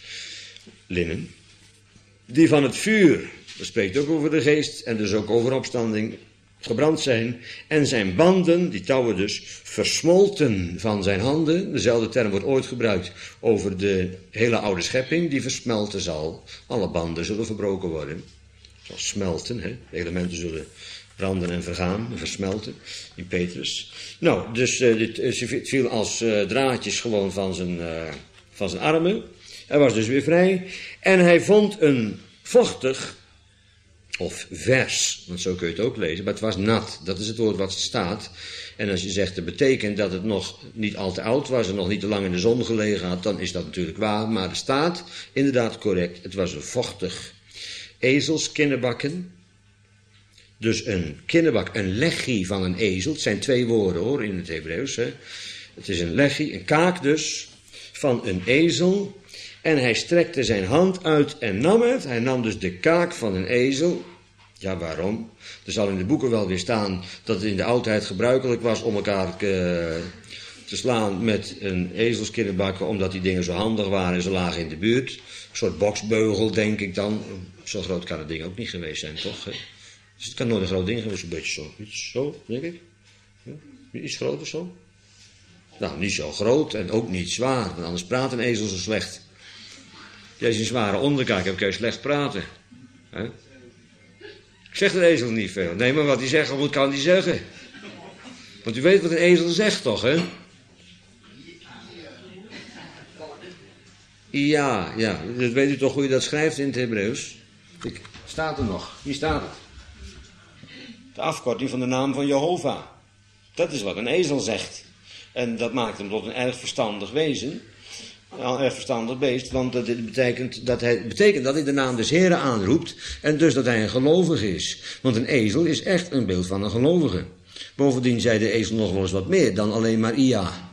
Linnen. Die van het vuur, dat spreekt ook over de geest en dus ook over opstanding, gebrand zijn. En zijn banden, die touwen dus, versmolten van zijn handen. Dezelfde term wordt ooit gebruikt over de hele oude schepping, die versmelten zal. Alle banden zullen verbroken worden. Zoals smelten, hè? De elementen zullen branden en vergaan, en versmelten, in Petrus. Nou, dus uh, dit, uh, het viel als uh, draadjes gewoon van zijn, uh, van zijn armen. Hij was dus weer vrij. En hij vond een vochtig, of vers, want zo kun je het ook lezen, maar het was nat. Dat is het woord wat er staat. En als je zegt, dat betekent dat het nog niet al te oud was en nog niet te lang in de zon gelegen had, dan is dat natuurlijk waar. Maar er staat inderdaad correct, het was een vochtig ezelskinnenbakken. Dus een kinnebak, een lechi van een ezel. Het zijn twee woorden hoor in het Hebreeuws. Hè. Het is een lechi, een kaak dus, van een ezel. En hij strekte zijn hand uit en nam het. Hij nam dus de kaak van een ezel. Ja, waarom? Er zal in de boeken wel weer staan dat het in de oudheid gebruikelijk was om elkaar uh, te slaan met een ezelskinnenbakken, omdat die dingen zo handig waren en ze lagen in de buurt. Een soort boksbeugel, denk ik dan. Zo groot kan het ding ook niet geweest zijn, toch? Hè? Dus het kan nooit een groot ding geweest, een beetje zo. Iets zo, denk ik. Ja? Iets groter zo. Nou, niet zo groot en ook niet zwaar, want anders praat een ezel zo slecht. Als je een zware onderkaak hebt, kun je slecht praten. He? Ik zeg de ezel niet veel. Nee, maar wat hij zegt, wat kan hij zeggen? Want u weet wat een ezel zegt, toch, hè? Ja, ja. Dat weet u toch hoe je dat schrijft in het Hebreeuws? Ik, staat er nog. Hier staat het. De afkorting van de naam van Jehovah. Dat is wat een ezel zegt. En dat maakt hem tot een erg verstandig wezen. Een erg verstandig beest, want dat betekent dat, hij, betekent dat hij de naam des Heren aanroept. En dus dat hij een gelovige is. Want een ezel is echt een beeld van een gelovige. Bovendien zei de ezel nog wel eens wat meer dan alleen maar Ia.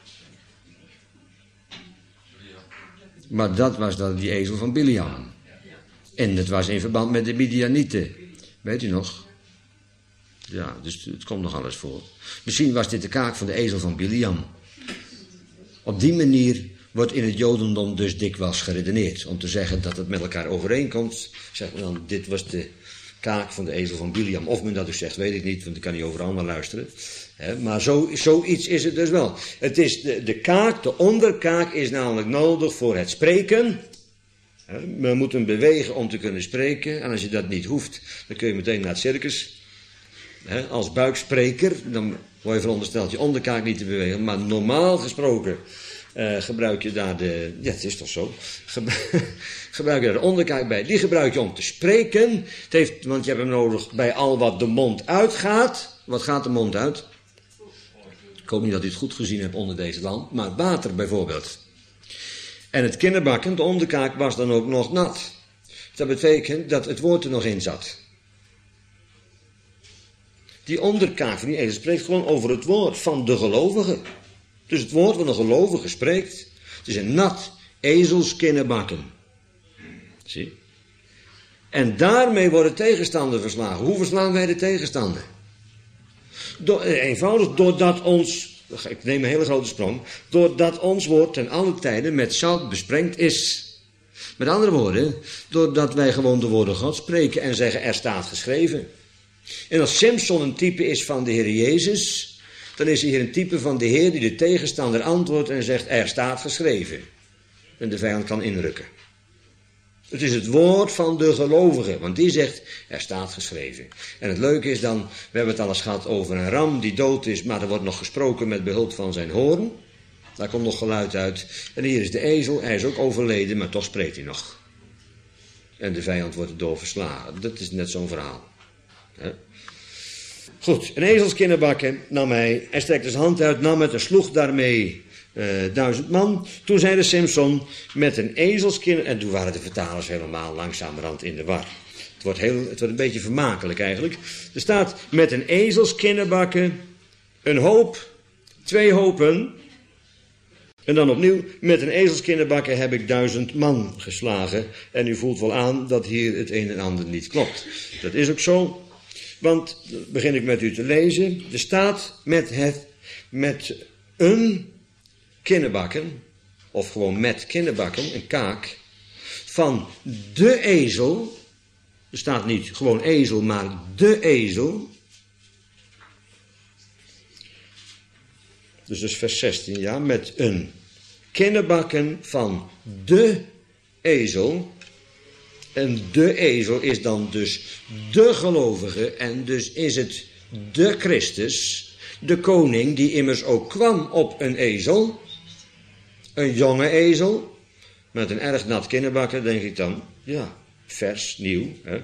Maar dat was dan die ezel van Biliam. En het was in verband met de Midianieten. Weet u nog? Ja, dus het komt nog alles voor. Misschien was dit de kaak van de ezel van Biliam. Op die manier wordt in het Jodendom dus dikwijls geredeneerd. Om te zeggen dat het met elkaar overeenkomt. Zeg maar dan, dit was de kaak van de ezel van Biliam. Of men dat dus zegt, weet ik niet, want ik kan niet overal naar luisteren. He, maar zo, zoiets is het dus wel. Het is de, de kaak, de onderkaak is namelijk nodig voor het spreken. He, we moeten bewegen om te kunnen spreken. En als je dat niet hoeft, dan kun je meteen naar het circus. He, als buikspreker, dan word je verondersteld je onderkaak niet te bewegen. Maar normaal gesproken uh, gebruik je daar de... Ja, het is toch zo. Gebruik je daar de onderkaak bij. Die gebruik je om te spreken. Het heeft, want je hebt hem nodig bij al wat de mond uitgaat. Wat gaat de mond uit? Ik hoop niet dat u het goed gezien hebt onder deze lamp. Maar water bijvoorbeeld. En het kinderbakken, de onderkaak, was dan ook nog nat. Dat betekent dat het woord er nog in zat. Die onderkaak van die ezel spreekt gewoon over het woord van de gelovige. Dus het woord van de gelovige spreekt. Het is een nat ezelskinderbakken. Zie? En daarmee wordt de tegenstander verslagen. Hoe verslaan wij de tegenstander? Door, eenvoudig doordat ons, ik neem een hele grote sprong, doordat ons woord ten alle tijden met zout besprengd is. Met andere woorden, doordat wij gewoon de woorden Gods spreken en zeggen er staat geschreven. En als Samson een type is van de Heer Jezus, dan is hij hier een type van de Heer die de tegenstander antwoordt en zegt er staat geschreven. En de vijand kan inrukken. Het is het woord van de gelovige, want die zegt, er staat geschreven. En het leuke is dan, we hebben het al eens gehad over een ram die dood is, maar er wordt nog gesproken met behulp van zijn hoorn. Daar komt nog geluid uit. En hier is de ezel, hij is ook overleden, maar toch spreekt hij nog. En de vijand wordt erdoor verslagen. Dat is net zo'n verhaal. He? Goed, een ezelskinderbakken nam hij, hij strekte zijn hand uit, nam het en sloeg daarmee Uh, duizend man. Toen zei de Samson met een ezelskinder, en toen waren de vertalers helemaal langzamerhand in de war. Het wordt, heel, het wordt een beetje vermakelijk eigenlijk. Er staat met een ezelskinderbakken, een hoop, twee hopen. En dan opnieuw, met een ezelskinderbakken heb ik duizend man geslagen. En u voelt wel aan dat hier het een en ander niet klopt. Dat is ook zo. Want, begin ik met u te lezen. Er staat met, het, met een kinderbakken, of gewoon met kinderbakken, een kaak, van de ezel, er staat niet gewoon ezel, maar de ezel. Dus dat is vers zestien, ja, met een kinderbakken van de ezel. En de ezel is dan dus de gelovige, en dus is het de Christus, de koning, die immers ook kwam op een ezel. Een jonge ezel, met een erg nat kinderbakken, denk ik dan. Ja, vers, nieuw. Hè?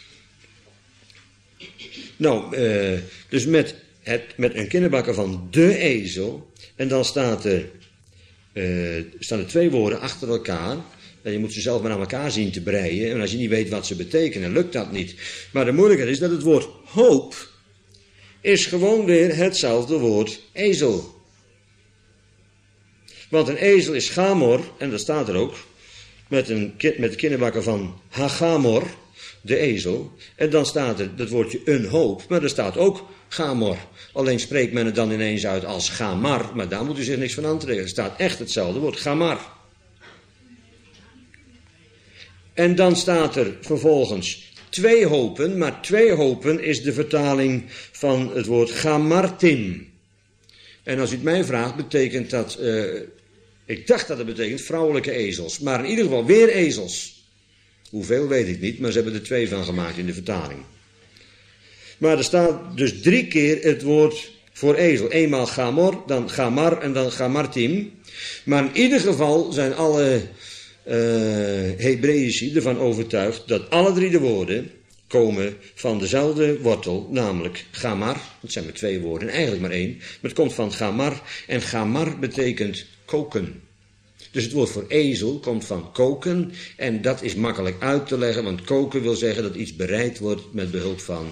Nou, uh, dus met, het, met een kinderbakken van de ezel. En dan staat er, uh, staan er twee woorden achter elkaar. En je moet ze zelf maar aan elkaar zien te breien. En als je niet weet wat ze betekenen, lukt dat niet. Maar de moeilijkheid is dat het woord hoop is gewoon weer hetzelfde woord ezel. Want een ezel is Gamor, en dat staat er ook, met, een, met de kinderbakken van Hagamor, de ezel. En dan staat er dat woordje een hoop, maar er staat ook Gamor. Alleen spreekt men het dan ineens uit als Gamar, maar daar moet u zich niks van aantrekken. Er staat echt hetzelfde woord, Gamar. En dan staat er vervolgens twee hopen, maar twee hopen is de vertaling van het woord Gamartim. En als u het mij vraagt, betekent dat, uh, ik dacht dat het betekent vrouwelijke ezels. Maar in ieder geval weer ezels. Hoeveel weet ik niet, maar ze hebben er twee van gemaakt in de vertaling. Maar er staat dus drie keer het woord voor ezel. Eenmaal Gamor, dan Gamar en dan Gamartim. Maar in ieder geval zijn alle uh, Hebreïci ervan overtuigd dat alle drie de woorden komen van dezelfde wortel, namelijk Gamar. Dat zijn maar twee woorden, eigenlijk maar één. Maar het komt van Gamar. En Gamar betekent koken. Dus het woord voor ezel komt van koken. En dat is makkelijk uit te leggen, want koken wil zeggen dat iets bereid wordt met behulp van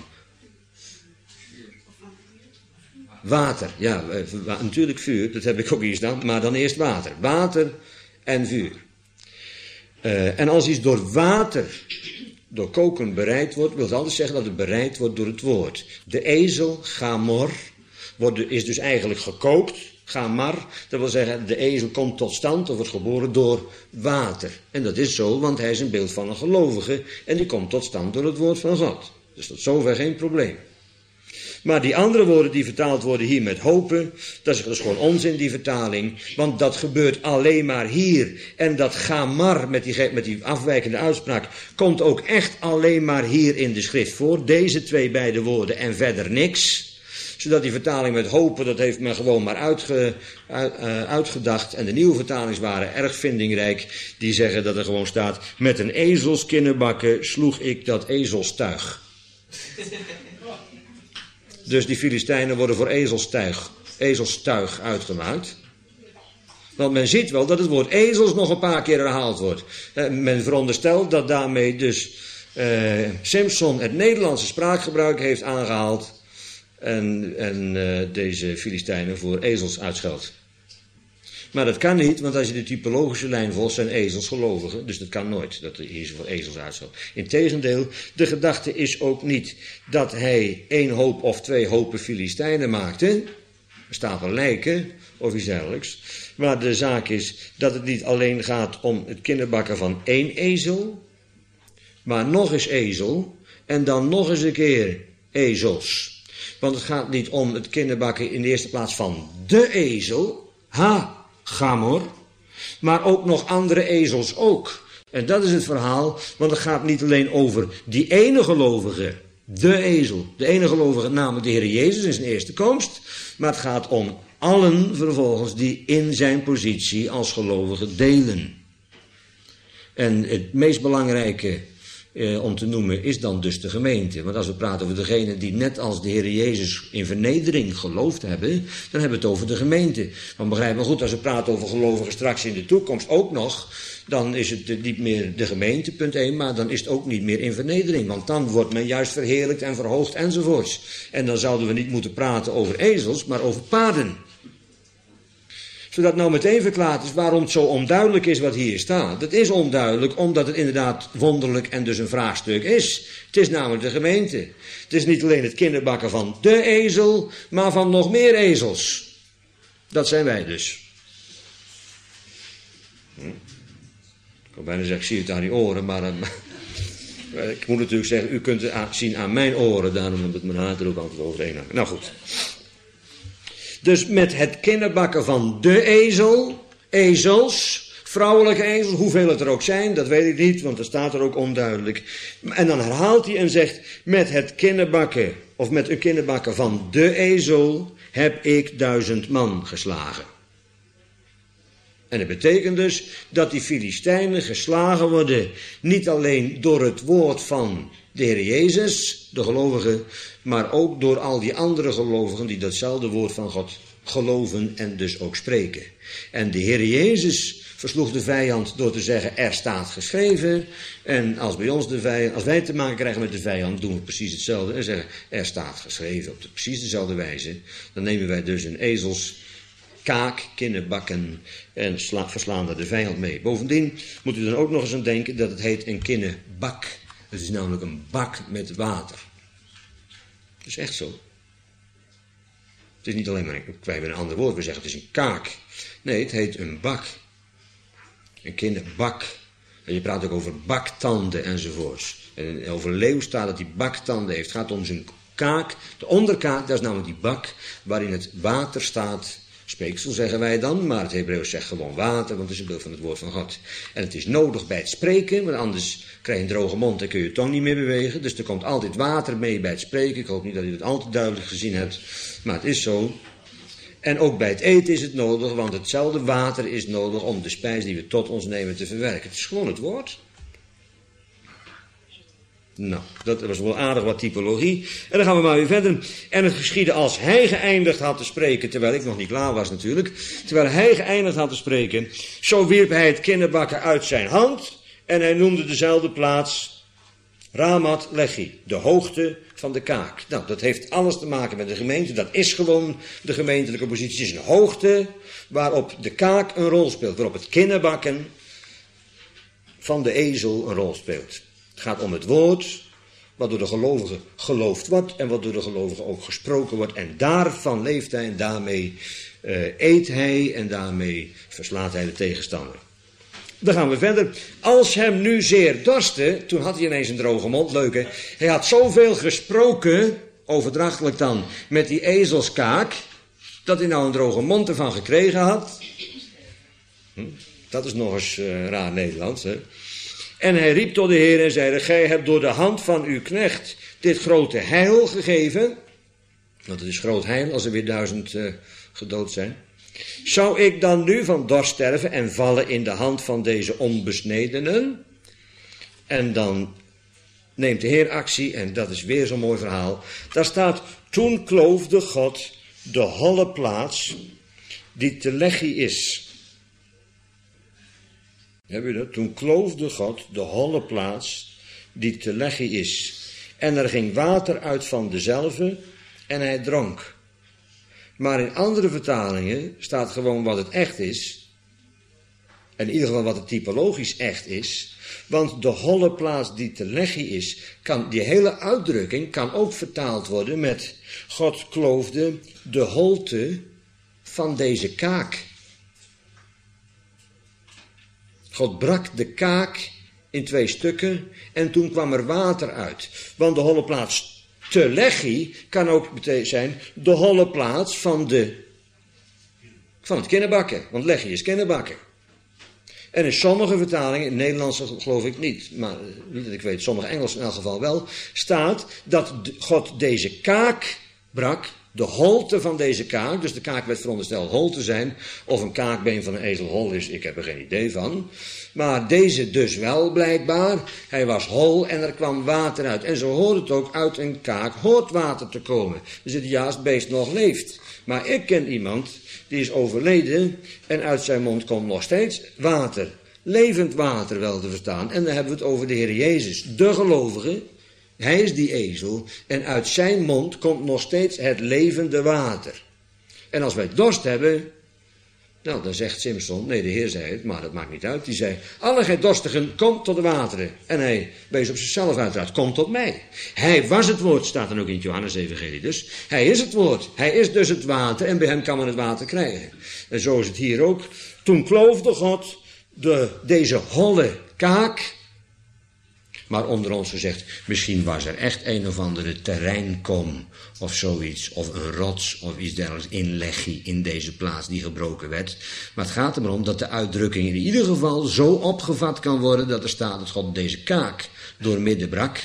water. Ja, natuurlijk vuur, dat heb ik ook hier staan, maar dan eerst water. Water en vuur. Uh, en als iets door water, door koken bereid wordt, wil het altijd zeggen dat het bereid wordt door het woord. De ezel, Gamor, wordt, is dus eigenlijk gekookt. Gamar, dat wil zeggen, de ezel komt tot stand of wordt geboren door water. En dat is zo, want hij is een beeld van een gelovige en die komt tot stand door het woord van God. Dus tot zover geen probleem. Maar die andere woorden die vertaald worden hier met hopen, dat is dus gewoon onzin, die vertaling. Want dat gebeurt alleen maar hier. En dat Gamar met die, met die afwijkende uitspraak komt ook echt alleen maar hier in de schrift voor. Deze twee beide woorden en verder niks. Zodat die vertaling met hopen, dat heeft men gewoon maar uitge, uit, uh, uitgedacht. En de nieuwe vertalings waren erg vindingrijk. Die zeggen dat er gewoon staat, met een ezelskinderbakken sloeg ik dat ezelstuig. Dus die Filistijnen worden voor ezelstuig, ezelstuig uitgemaakt. Want men ziet wel dat het woord ezels nog een paar keer herhaald wordt. Eh, men veronderstelt dat daarmee dus eh, Simson het Nederlandse spraakgebruik heeft aangehaald. En, en uh, deze Filistijnen voor ezels uitscheldt. Maar dat kan niet, want als je de typologische lijn volgt, zijn ezels gelovigen. Dus dat kan nooit, dat hij hier voor ezels uitscheldt. Integendeel, de gedachte is ook niet dat hij één hoop of twee hopen Filistijnen maakte. Een stapel lijken of iets dergelijks. Maar de zaak is dat het niet alleen gaat om het kinderbakken van één ezel. Maar nog eens ezel. En dan nog eens een keer ezels. Want het gaat niet om het kinderbakken in de eerste plaats van de ezel. Ha, Gamor. Maar ook nog andere ezels ook. En dat is het verhaal. Want het gaat niet alleen over die ene gelovige. De ezel. De ene gelovige, namelijk de Heer Jezus in zijn eerste komst. Maar het gaat om allen vervolgens die in zijn positie als gelovige delen. En het meest belangrijke eh, om te noemen is dan dus de gemeente. Want als we praten over degenen die net als de Heer Jezus in vernedering geloofd hebben, dan hebben we het over de gemeente. Want begrijp me goed, als we praten over gelovigen straks in de toekomst ook nog, dan is het niet meer de gemeente, punt één, maar dan is het ook niet meer in vernedering. Want dan wordt men juist verheerlijkt en verhoogd enzovoorts. En dan zouden we niet moeten praten over ezels, maar over paarden. Zodat nou meteen verklaard is waarom het zo onduidelijk is wat hier staat. Het is onduidelijk omdat het inderdaad wonderlijk en dus een vraagstuk is. Het is namelijk de gemeente. Het is niet alleen het kinderbakken van de ezel, maar van nog meer ezels. Dat zijn wij dus. Hm? Ik kan bijna zeggen, ik zie het aan die oren, maar uh, ik moet natuurlijk zeggen, u kunt het zien aan mijn oren, daarom heb ik mijn haar er ook altijd overheen hangen. Nou goed. Dus met het kinderbakken van de ezel, ezels, vrouwelijke ezels, hoeveel het er ook zijn, dat weet ik niet, want dat staat er ook onduidelijk. En dan herhaalt hij en zegt, met het kinderbakken, of met een kinderbakken van de ezel, heb ik duizend man geslagen. En dat betekent dus dat die Filistijnen geslagen worden, niet alleen door het woord van de Heer Jezus, de gelovigen, maar ook door al die andere gelovigen die datzelfde woord van God geloven en dus ook spreken. En de Heer Jezus versloeg de vijand door te zeggen, er staat geschreven. En als bij ons de vijand, als wij te maken krijgen met de vijand, doen we precies hetzelfde en zeggen, er staat geschreven op de, precies dezelfde wijze. Dan nemen wij dus een ezels kaak, kinderbakken en sla, verslaan daar de vijand mee. Bovendien moet u dan ook nog eens aan denken dat het heet een kinnebak. Het is namelijk een bak met water. Dat is echt zo. Het is niet alleen maar, een, wij hebben een ander woord, we zeggen het is een kaak. Nee, het heet een bak. Een kinderbak. En je praat ook over baktanden enzovoorts. En over een leeuw staat dat hij baktanden heeft. Het gaat om zijn kaak. De onderkaak, dat is namelijk die bak waarin het water staat. Speeksel zeggen wij dan, maar het Hebreeuws zegt gewoon water, want het is een beeld van het woord van God. En het is nodig bij het spreken, want anders krijg je een droge mond en kun je je tong niet meer bewegen. Dus er komt altijd water mee bij het spreken. Ik hoop niet dat u het altijd duidelijk gezien hebt, maar het is zo. En ook bij het eten is het nodig, want hetzelfde water is nodig om de spijs die we tot ons nemen te verwerken. Het is gewoon het woord. Nou, dat was wel aardig wat typologie. En dan gaan we maar weer verder. En het geschiedde als hij geëindigd had te spreken, terwijl ik nog niet klaar was natuurlijk. Terwijl hij geëindigd had te spreken, zo wierp hij het kinderbakken uit zijn hand. En hij noemde dezelfde plaats Ramat Lechi, de hoogte van de kaak. Nou, dat heeft alles te maken met de gemeente. Dat is gewoon de gemeentelijke positie. Het is een hoogte waarop de kaak een rol speelt. Waarop het kinderbakken van de ezel een rol speelt. Het gaat om het woord, wat door de gelovigen geloofd wordt en wat door de gelovigen ook gesproken wordt. En daarvan leeft hij en daarmee uh, eet hij en daarmee verslaat hij de tegenstander. Dan gaan we verder. Als hem nu zeer dorstte, toen had hij ineens een droge mond, leuk hè. Hij had zoveel gesproken, overdrachtelijk dan, met die ezelskaak, dat hij nou een droge mond ervan gekregen had. Hm, dat is nog eens uh, raar Nederlands hè. En hij riep tot de Heer en zeide, gij hebt door de hand van uw knecht dit grote heil gegeven. Want het is groot heil als er weer duizend uh, gedood zijn. Zou ik dan nu van dorst sterven en vallen in de hand van deze onbesnedenen? En dan neemt de Heer actie en dat is weer zo'n mooi verhaal. Daar staat, toen kloofde God de holle plaats die te Lechi is. Heb je dat? Toen kloofde God de holle plaats die te leggen is. En er ging water uit van dezelve en hij dronk. Maar in andere vertalingen staat gewoon wat het echt is. En in ieder geval wat het typologisch echt is. Want de holle plaats die te leggen is, kan, die hele uitdrukking kan ook vertaald worden met God kloofde de holte van deze kaak. God brak de kaak in twee stukken en toen kwam er water uit. Want de holle plaats te leggi kan ook zijn de holle plaats van, de, van het kinderbakken. Want leggi is kinderbakken. En in sommige vertalingen, in het Nederlands geloof ik niet, maar niet dat ik weet, sommige Engels in elk geval wel, staat dat God deze kaak brak, de holte van deze kaak, dus de kaak werd verondersteld hol te zijn, of een kaakbeen van een ezel hol is, ik heb er geen idee van. Maar deze dus wel blijkbaar, hij was hol en er kwam water uit. En zo hoort het ook, uit een kaak hoort water te komen. Dus het ja, als het beest nog leeft. Maar ik ken iemand, die is overleden en uit zijn mond komt nog steeds water. Levend water wel te verstaan. En dan hebben we het over de Heer Jezus, de gelovige. Hij is die ezel en uit zijn mond komt nog steeds het levende water. En als wij dorst hebben, nou dan zegt Simson, nee de Heer zei het, maar dat maakt niet uit. Die zei, alle gij dorstigen, kom tot de wateren. En hij wees op zichzelf uiteraard, kom tot mij. Hij was het woord, staat dan ook in het Johannes-evangelie dus. Hij is het woord, hij is dus het water en bij hem kan men het water krijgen. En zo is het hier ook. Toen kloofde God de, deze holle kaak. Maar onder ons gezegd, misschien was er echt een of andere terreinkom of zoiets, of een rots of iets dergelijks inleggie in deze plaats die gebroken werd. Maar het gaat er maar om dat de uitdrukking in ieder geval zo opgevat kan worden dat er staat dat God deze kaak doormidden brak.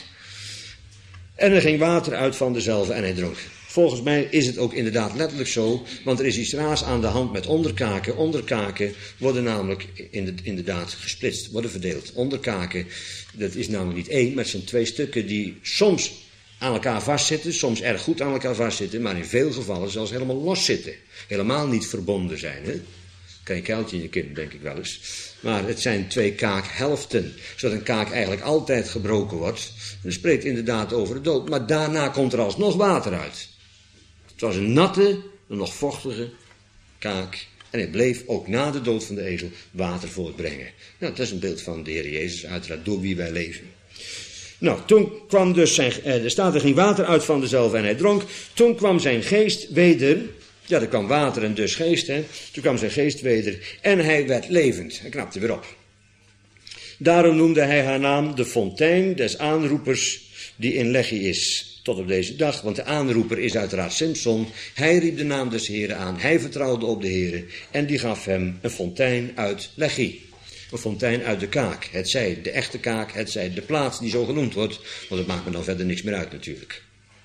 En er ging water uit van dezelve en hij dronk. Volgens mij is het ook inderdaad letterlijk zo, want er is iets raars aan de hand met onderkaken. Onderkaken worden namelijk inderdaad gesplitst, worden verdeeld. Onderkaken, dat is namelijk niet één, maar het zijn twee stukken die soms aan elkaar vastzitten, soms erg goed aan elkaar vastzitten, maar in veel gevallen zelfs helemaal los zitten. Helemaal niet verbonden zijn, hè. Kan je kuiltje in je kin, denk ik wel eens. Maar het zijn twee kaakhelften, zodat een kaak eigenlijk altijd gebroken wordt. Dat spreekt inderdaad over de dood, maar daarna komt er alsnog water uit. Het was een natte, een nog vochtige kaak. En het bleef ook na de dood van de ezel water voortbrengen. Nou, dat is een beeld van de Heer Jezus, uiteraard door wie wij leven. Nou, toen kwam dus zijn, eh, er staat er ging water uit van dezelve en hij dronk. Toen kwam zijn geest weder, ja er kwam water en dus geest, hè. Toen kwam zijn geest weder en hij werd levend. Hij knapte weer op. Daarom noemde hij haar naam de fontein des aanroepers die in Leggi is. Tot op deze dag, want de aanroeper is uiteraard Simson. Hij riep de naam des Heren aan, hij vertrouwde op de Heren en die gaf hem een fontein uit Leggi. Een fontein uit de kaak, het zij de echte kaak, het zij de plaats die zo genoemd wordt, want het maakt me dan verder niks meer uit natuurlijk.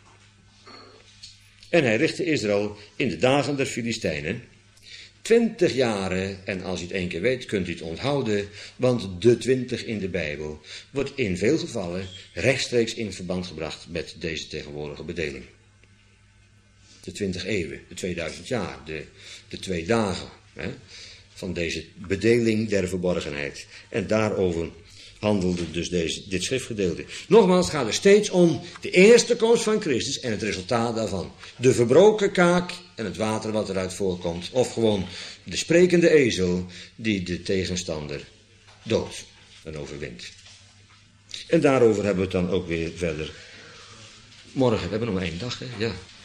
En hij richtte Israël in de dagen der Filistijnen. Twintig jaren, en als u het één keer weet, kunt u het onthouden, want de twintig in de Bijbel wordt in veel gevallen rechtstreeks in verband gebracht met deze tegenwoordige bedeling. De twintig eeuwen, de tweeduizend jaar, de, de twee dagen hè, van deze bedeling der verborgenheid. En daarover handelde dus deze, dit schriftgedeelte. Nogmaals, het gaat er steeds om de eerste komst van Christus en het resultaat daarvan. De verbroken kaak en het water wat eruit voorkomt. Of gewoon de sprekende ezel die de tegenstander doodt en overwint. En daarover hebben we het dan ook weer verder. Morgen, we hebben nog maar één dag, hè? Ja.